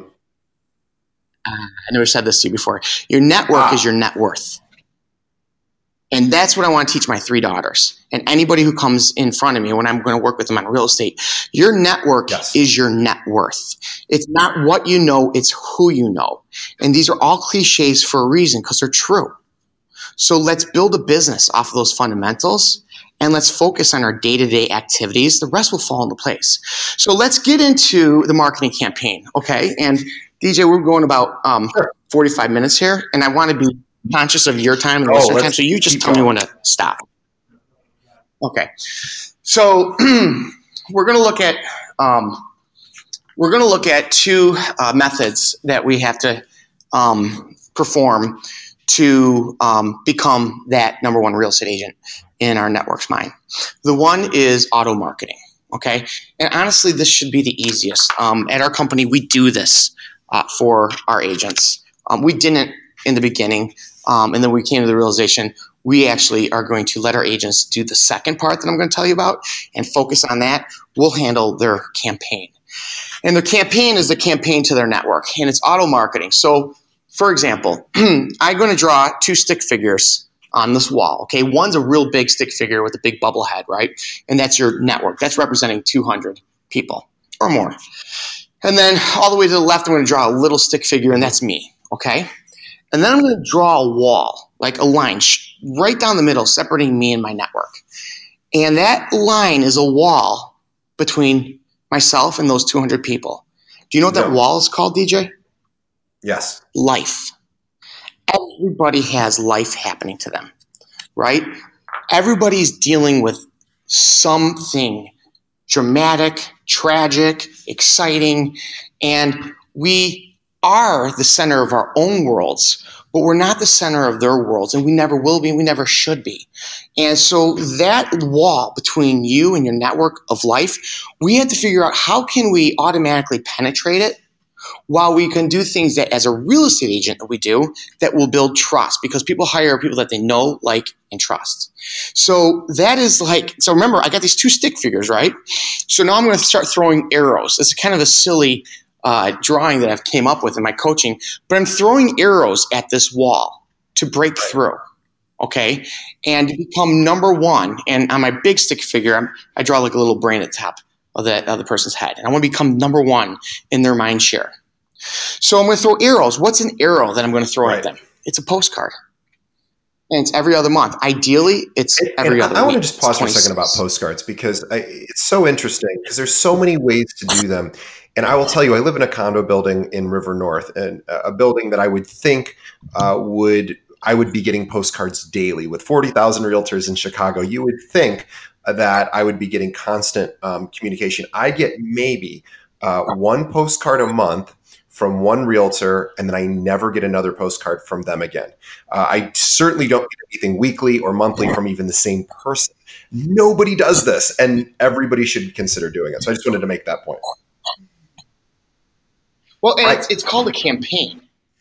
B: I never said this to you before. Your network is your net worth. And that's what I want to teach my 3 daughters and anybody who comes in front of me when I'm going to work with them on real estate. Your network is your net worth. It's not what you know, it's who you know. And these are all cliches for a reason, because they're true. So let's build a business off of those fundamentals, and let's focus on our day-to-day activities. The rest will fall into place. So let's get into the marketing campaign, okay? And DJ, we're going about 45 minutes here, and I want to be conscious of your time and listener time, so you just tell me when to stop. Okay. So we're going to look at 2 methods that we have to perform to become that number 1 real estate agent in our network's mind. The one is auto marketing. Okay. And honestly, this should be the easiest. At our company, we do this for our agents. We didn't in the beginning. And then we came to the realization we actually are going to let our agents do the second part that I'm going to tell you about and focus on that. We'll handle their campaign. And their campaign is the campaign to their network, and it's auto marketing. So, for example, I'm going to draw 2 stick figures on this wall. Okay, one's a real big stick figure with a big bubble head, right? And that's your network. That's representing 200 people or more. And then all the way to the left, I'm going to draw a little stick figure, and that's me. Okay. And then I'm going to draw a wall, like a line right down the middle, separating me and my network. And that line is a wall between myself and those 200 people. Do you know what that wall is called, DJ?
A: Yes.
B: Life. Everybody has life happening to them, right? Everybody's dealing with something dramatic, tragic, exciting, and we are the center of our own worlds, but we're not the center of their worlds, and we never will be, and we never should be. And so that wall between you and your network of life, we have to figure out how can we automatically penetrate it while we can do things that as a real estate agent that we do that will build trust, because people hire people that they know, like, and trust. So that is so remember, I got these 2 stick figures, right? So now I'm going to start throwing arrows. This is kind of a silly drawing that I've came up with in my coaching, but I'm throwing arrows at this wall to break through, okay, and to become number 1. And on my big stick figure, I draw like a little brain at the top of the person's head, and I want to become number 1 in their mind share. So I'm going to throw arrows. What's an arrow that I'm going to throw at them? It's a postcard. And it's every other month. Ideally, it's every other week.
A: I want to just pause for a second about postcards, because it's so interesting, because there's so many ways to do them. And I will tell you, I live in a condo building in River North, and a building that I would think I would be getting postcards daily. With 40,000 realtors in Chicago, you would think that I would be getting constant communication. I get maybe 1 postcard a month from one realtor, and then I never get another postcard from them again. I certainly don't get anything weekly or monthly from even the same person. Nobody does this, and everybody should consider doing it. So I just wanted to make that point.
B: Well, and it's called a campaign,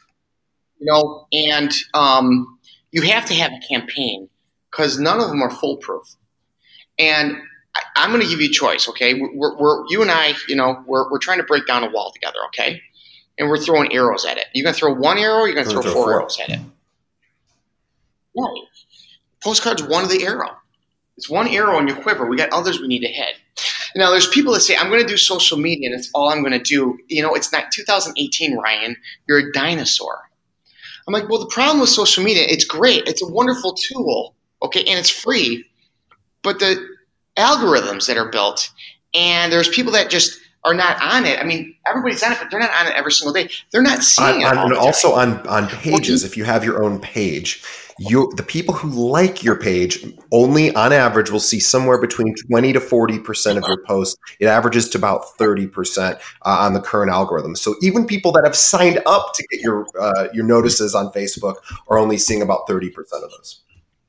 B: and you have to have a campaign because none of them are foolproof. And I'm going to give you a choice, okay? We're you and I, we're trying to break down a wall together, okay? And we're throwing arrows at it. You're going to throw one arrow, or you're going to throw four arrows at it. Right. Postcard's one of the arrow. It's one arrow in your quiver. We got others we need to hit. Now, there's people that say, I'm going to do social media, and it's all I'm going to do. It's not 2018, Ryan. You're a dinosaur. I'm like, well, the problem with social media, it's great. It's a wonderful tool, okay, and it's free. But the algorithms that are built, and there's people that just are not on it. I mean, everybody's on it, but they're not on it every single day. They're not seeing it all the time.
A: Also on pages, if you have your own page, the people who like your page only on average will see somewhere between 20 to 40% of your posts. It averages to about 30% on the current algorithm. So even people that have signed up to get your notices on Facebook are only seeing about 30% of those.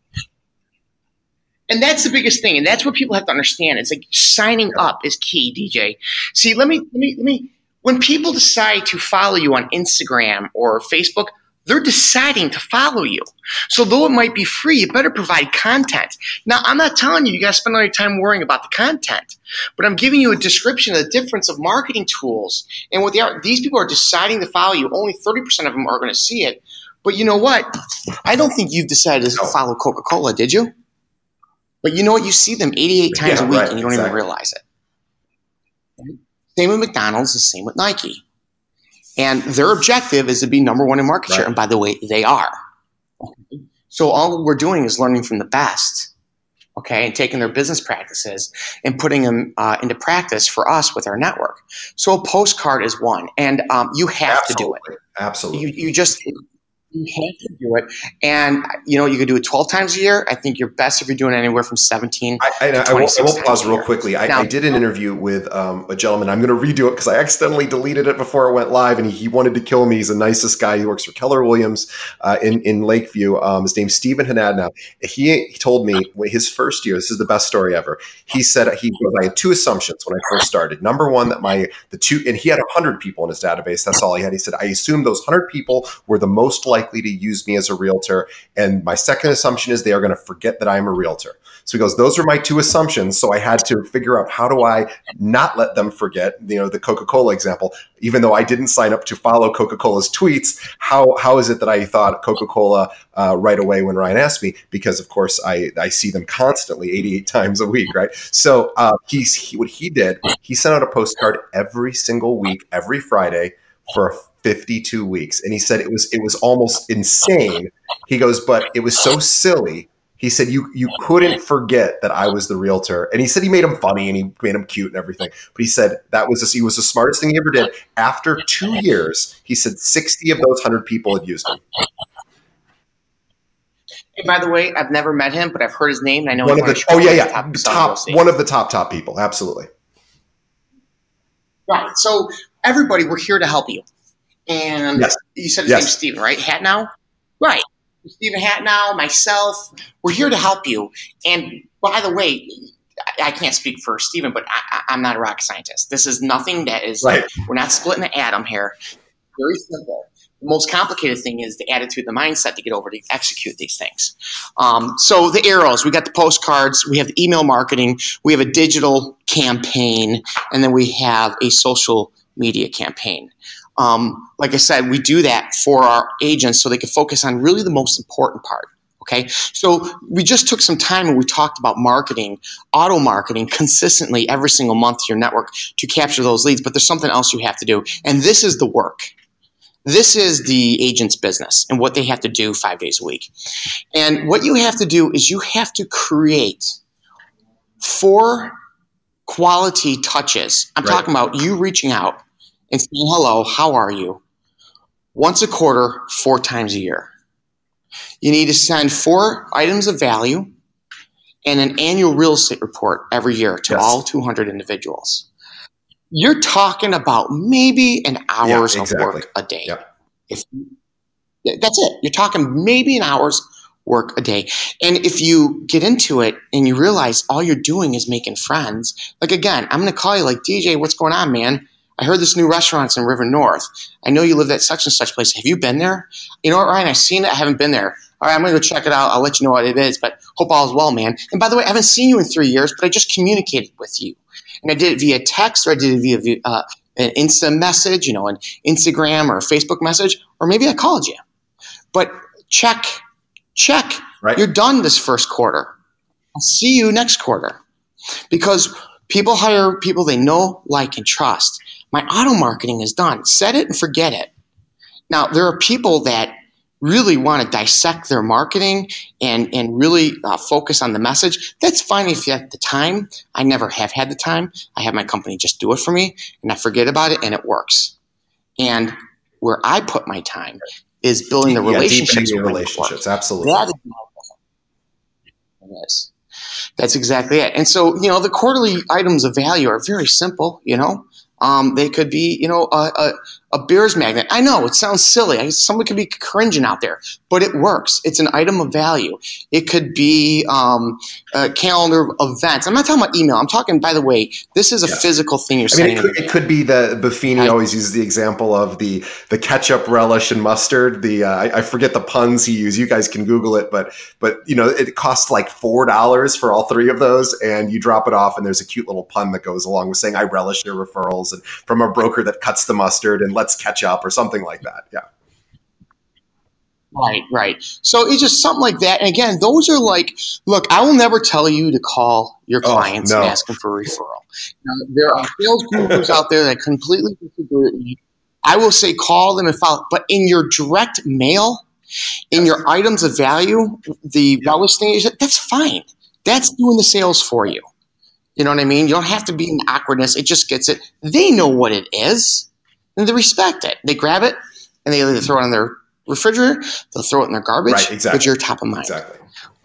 B: And that's the biggest thing. And that's what people have to understand. It's like signing up is key, DJ. See, let me, when people decide to follow you on Instagram or Facebook, they're deciding to follow you. So though it might be free, you better provide content. Now, I'm not telling you got to spend all your time worrying about the content, but I'm giving you a description of the difference of marketing tools and what they are. These people are deciding to follow you. Only 30% of them are going to see it. But you know what? I don't think you've decided to follow Coca-Cola, did you? But you know what? You see them 88 times a week and you don't even realize it. Same with McDonald's, the same with Nike. And their objective is to be number one in market share. And by the way, they are. Okay. So all we're doing is learning from the best, okay, and taking their business practices and putting them into practice for us with our network. So a postcard is one. And you have to do it.
A: Absolutely.
B: You have to do it. And, you could do it 12 times a year. I think you're best if you're doing it anywhere from 17 to 26
A: I will pause real quickly.
B: Now,
A: I did an interview with a gentleman. I'm going to redo it because I accidentally deleted it before it went live, and he wanted to kill me. He's the nicest guy. He works for Keller Williams in Lakeview. His name's Stephen Hanadnow. He told me his first year, this is the best story ever. He said I had two assumptions when I first started. Number one, that and he had 100 people in his database. That's all he had. He said, I assumed those 100 people were the most likely to use me as a realtor. And my second assumption is they are going to forget that I'm a realtor. So he goes, those are my two assumptions. So I had to figure out, how do I not let them forget, the Coca-Cola example, even though I didn't sign up to follow Coca-Cola's tweets. How is it that I thought Coca-Cola right away when Ryan asked me? Because of course I see them constantly 88 times a week. Right. So what he did, he sent out a postcard every single week, every Friday for 52 weeks. And he said it was almost insane. He goes, but it was so silly. He said, you couldn't forget that I was the realtor. And he said he made him funny and he made him cute and everything. But he said he was the smartest thing he ever did. After 2 years, he said 60 of those 100 people had used him.
B: And by the way, I've never met him, but I've heard his name. And I know
A: one of the top people. Absolutely.
B: Right. So everybody, we're here to help you. And you said his name's Stephen, right? Hatnow? Right. Stephen Hatnow, myself, we're here to help you. And by the way, I can't speak for Stephen, but I'm not a rocket scientist. This is nothing that is, we're not splitting an atom here. Very simple. The most complicated thing is the attitude, the mindset to get over to execute these things. So the arrows, we got the postcards, we have the email marketing, we have a digital campaign, and then we have a social media campaign. Like I said, we do that for our agents so they can focus on really the most important part. Okay. So we just took some time and we talked about marketing, auto marketing consistently every single month to your network to capture those leads. But there's something else you have to do. And this is the work. This is the agent's business and what they have to do 5 days a week. And what you have to do is you have to create 4 quality touches. I'm talking about you reaching out and saying, hello, how are you? Once a quarter, 4 times a year. You need to send 4 items of value and an annual real estate report every year to all 200 individuals. You're talking about maybe an hour's of work a day. Yep. That's it. You're talking maybe an hour's work a day. And if you get into it and you realize all you're doing is making friends, like again, I'm going to call you like, DJ, what's going on, man? I heard this new restaurant's in River North. I know you live at such and such place. Have you been there? You know what, Ryan? I've seen it. I haven't been there. All right, I'm going to go check it out. I'll let you know what it is, but hope all is well, man. And by the way, I haven't seen you in 3 years, but I just communicated with you. And I did it via text, or I did it via an Insta message, an Instagram or a Facebook message, or maybe I called you. But check. Right. You're done this first quarter. I'll see you next quarter. Because people hire people they know, like, and trust. My auto marketing is done. Set it and forget it. Now, there are people that really want to dissect their marketing and really focus on the message. That's fine if you have the time. I never have had the time. I have my company just do it for me, and I forget about it, and it works. And where I put my time is building the relationships.
A: Deepening relationships, absolutely.
B: That is my it is. That's exactly it. And so, the quarterly items of value are very simple, They could be, a beer's magnet. I know it sounds silly. Somebody could be cringing out there, but it works. It's an item of value. It could be a calendar of events. I'm not talking about email. I'm talking, by the way, this is a physical thing you're saying.
A: It could be the Buffini always uses the example of the ketchup, relish, and mustard. I forget the puns he used. You guys can Google it, but it costs like $4 for all three of those, and you drop it off, and there's a cute little pun that goes along with saying, "I relish your referrals," and from a broker that cuts the mustard, and let's catch up, or something like that. Yeah.
B: Right. So it's just something like that. And again, those are like, look, I will never tell you to call your clients and ask them for a referral. Now, there are sales gurus out there that completely disagree with me. I will say call them and follow. But in your direct mail, in your items of value, the relish thing, that's fine. That's doing the sales for you. You know what I mean? You don't have to be in awkwardness. It just gets it. They know what it is, and they respect it. They grab it, and they either throw it on their refrigerator, they'll throw it in their garbage,
A: right, exactly.
B: But you're top of mind.
A: Exactly.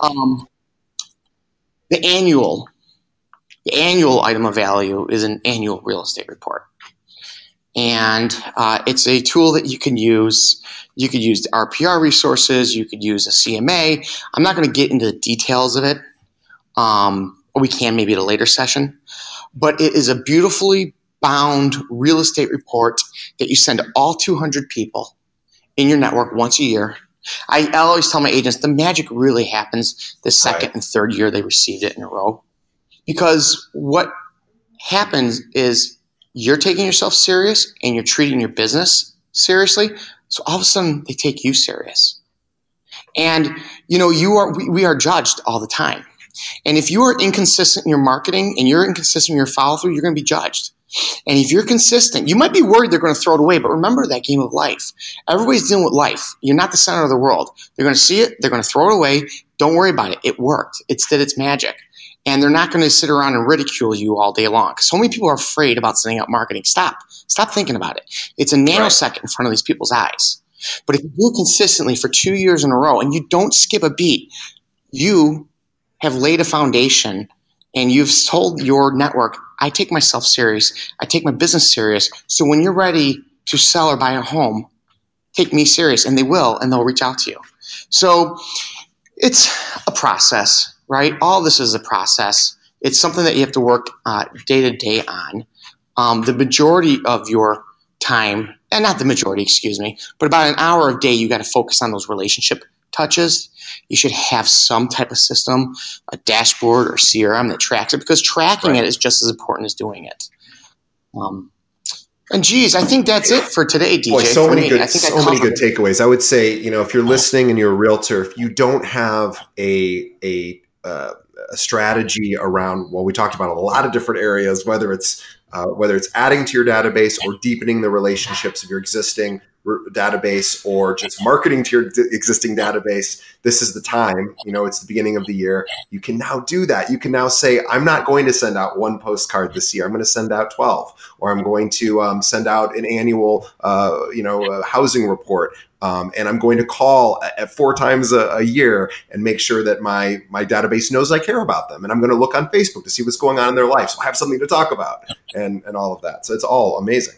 B: The annual item of value is an annual real estate report. And it's a tool that you can use. You could use the RPR resources. You could use a CMA. I'm not going to get into the details of it. We can maybe at a later session. But it is a beautifully bound real estate report that you send to all 200 people in your network once a year. I always tell my agents the magic really happens the second and third year they received it in a row. Because what happens is you're taking yourself serious and you're treating your business seriously. So all of a sudden they take you serious. And we are judged all the time. And if you are inconsistent in your marketing and you're inconsistent in your follow through, you're going to be judged. And if you're consistent, you might be worried they're going to throw it away, but remember that game of life. Everybody's dealing with life. You're not the center of the world. They're going to see it. They're going to throw it away. Don't worry about it. It worked. It's magic. And they're not going to sit around and ridicule you all day long. So many people are afraid about sending out marketing. Stop thinking about it. It's a nanosecond in front of these people's eyes. But if you do it consistently for 2 years in a row and you don't skip a beat, you have laid a foundation and you've told your network, I take myself serious. I take my business serious. So when you're ready to sell or buy a home, take me serious. And they will, and they'll reach out to you. So it's a process, right? All this is a process. It's something that you have to work day to day on. The majority of your time, and not the majority, excuse me, but about an hour a day, you got to focus on those relationship touches. You should have some type of system, a dashboard or CRM that tracks it, because tracking it is just as important as doing it. And geez, I think that's it for today, DJ.
A: Boy, so many good takeaways. I would say, if you're listening and you're a realtor, if you don't have a strategy around, well, we talked about a lot of different areas, whether it's adding to your database or deepening the relationships of your existing database or just marketing to your existing database, this is the time. It's the beginning of the year. You can now do that. You can now say, I'm not going to send out one postcard this year. I'm going to send out 12, or I'm going to send out an annual, housing report. And I'm going to call at 4 times a year and make sure that my database knows I care about them. And I'm going to look on Facebook to see what's going on in their life, so I have something to talk about and all of that. So it's all amazing.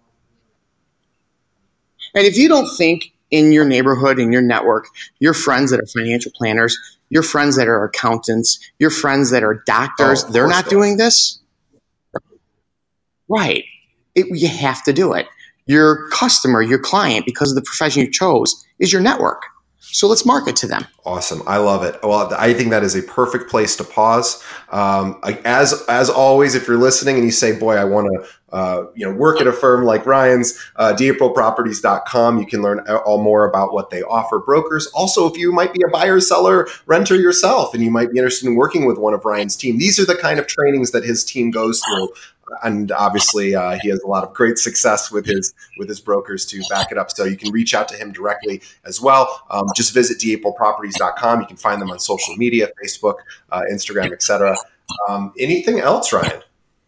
B: And if you don't think in your neighborhood, in your network, your friends that are financial planners, your friends that are accountants, your friends that are doctors, they're not doing this, right? You have to do it. Your customer, your client, because of the profession you chose, is your network. So let's market to them.
A: Awesome. I love it. Well, I think that is a perfect place to pause. As always, if you're listening and you say, boy, I want to work at a firm like Ryan's, DAprilProperties.com. You can learn all more about what they offer brokers. Also, if you might be a buyer, seller, renter yourself, and you might be interested in working with one of Ryan's team, these are the kind of trainings that his team goes through. And obviously, he has a lot of great success with his brokers to back it up. So you can reach out to him directly as well. Just visit DAprilProperties.com. You can find them on social media, Facebook, Instagram, etc. Anything else, Ryan?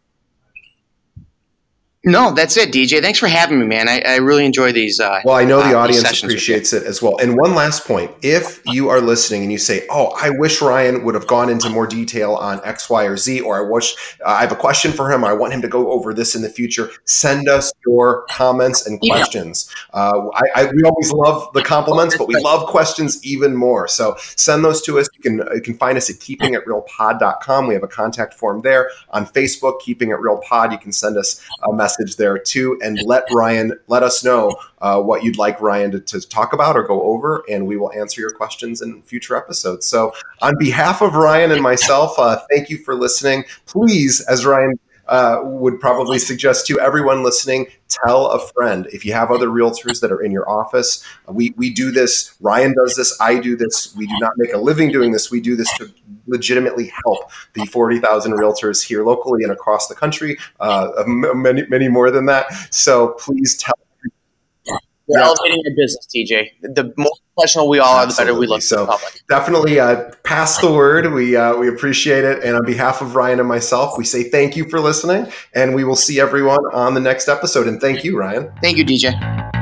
B: No, that's it, DJ. Thanks for having me, man. I really enjoy these.
A: Well, I know the audience appreciates it as well. And one last point, if you are listening and you say, oh, I wish Ryan would have gone into more detail on X, Y, or Z, or I wish I have a question for him, or I want him to go over this in the future, send us your comments and questions. We always love the compliments, but we love questions even more. So send those to us. You can find us at keepingitrealpod.com. We have a contact form there. On Facebook, Keeping It Real Pod, you can send us a message there too, and let us know what you'd like Ryan to talk about or go over, and we will answer your questions in future episodes. So on behalf of Ryan and myself, thank you for listening. Please, as Ryan would probably suggest to everyone listening, tell a friend. If you have other realtors that are in your office, we do this. Ryan does this. I do this. We do not make a living doing this. We do this to legitimately help the 40,000 realtors here locally and across the country, many more than that. So please tell.
B: We're elevating your business, TJ. The more professional we all are, the better we look to the public.
A: Definitely pass the word. We appreciate it. And on behalf of Ryan and myself, we say thank you for listening, and we will see everyone on the next episode. And thank you, Ryan.
B: Thank you, DJ.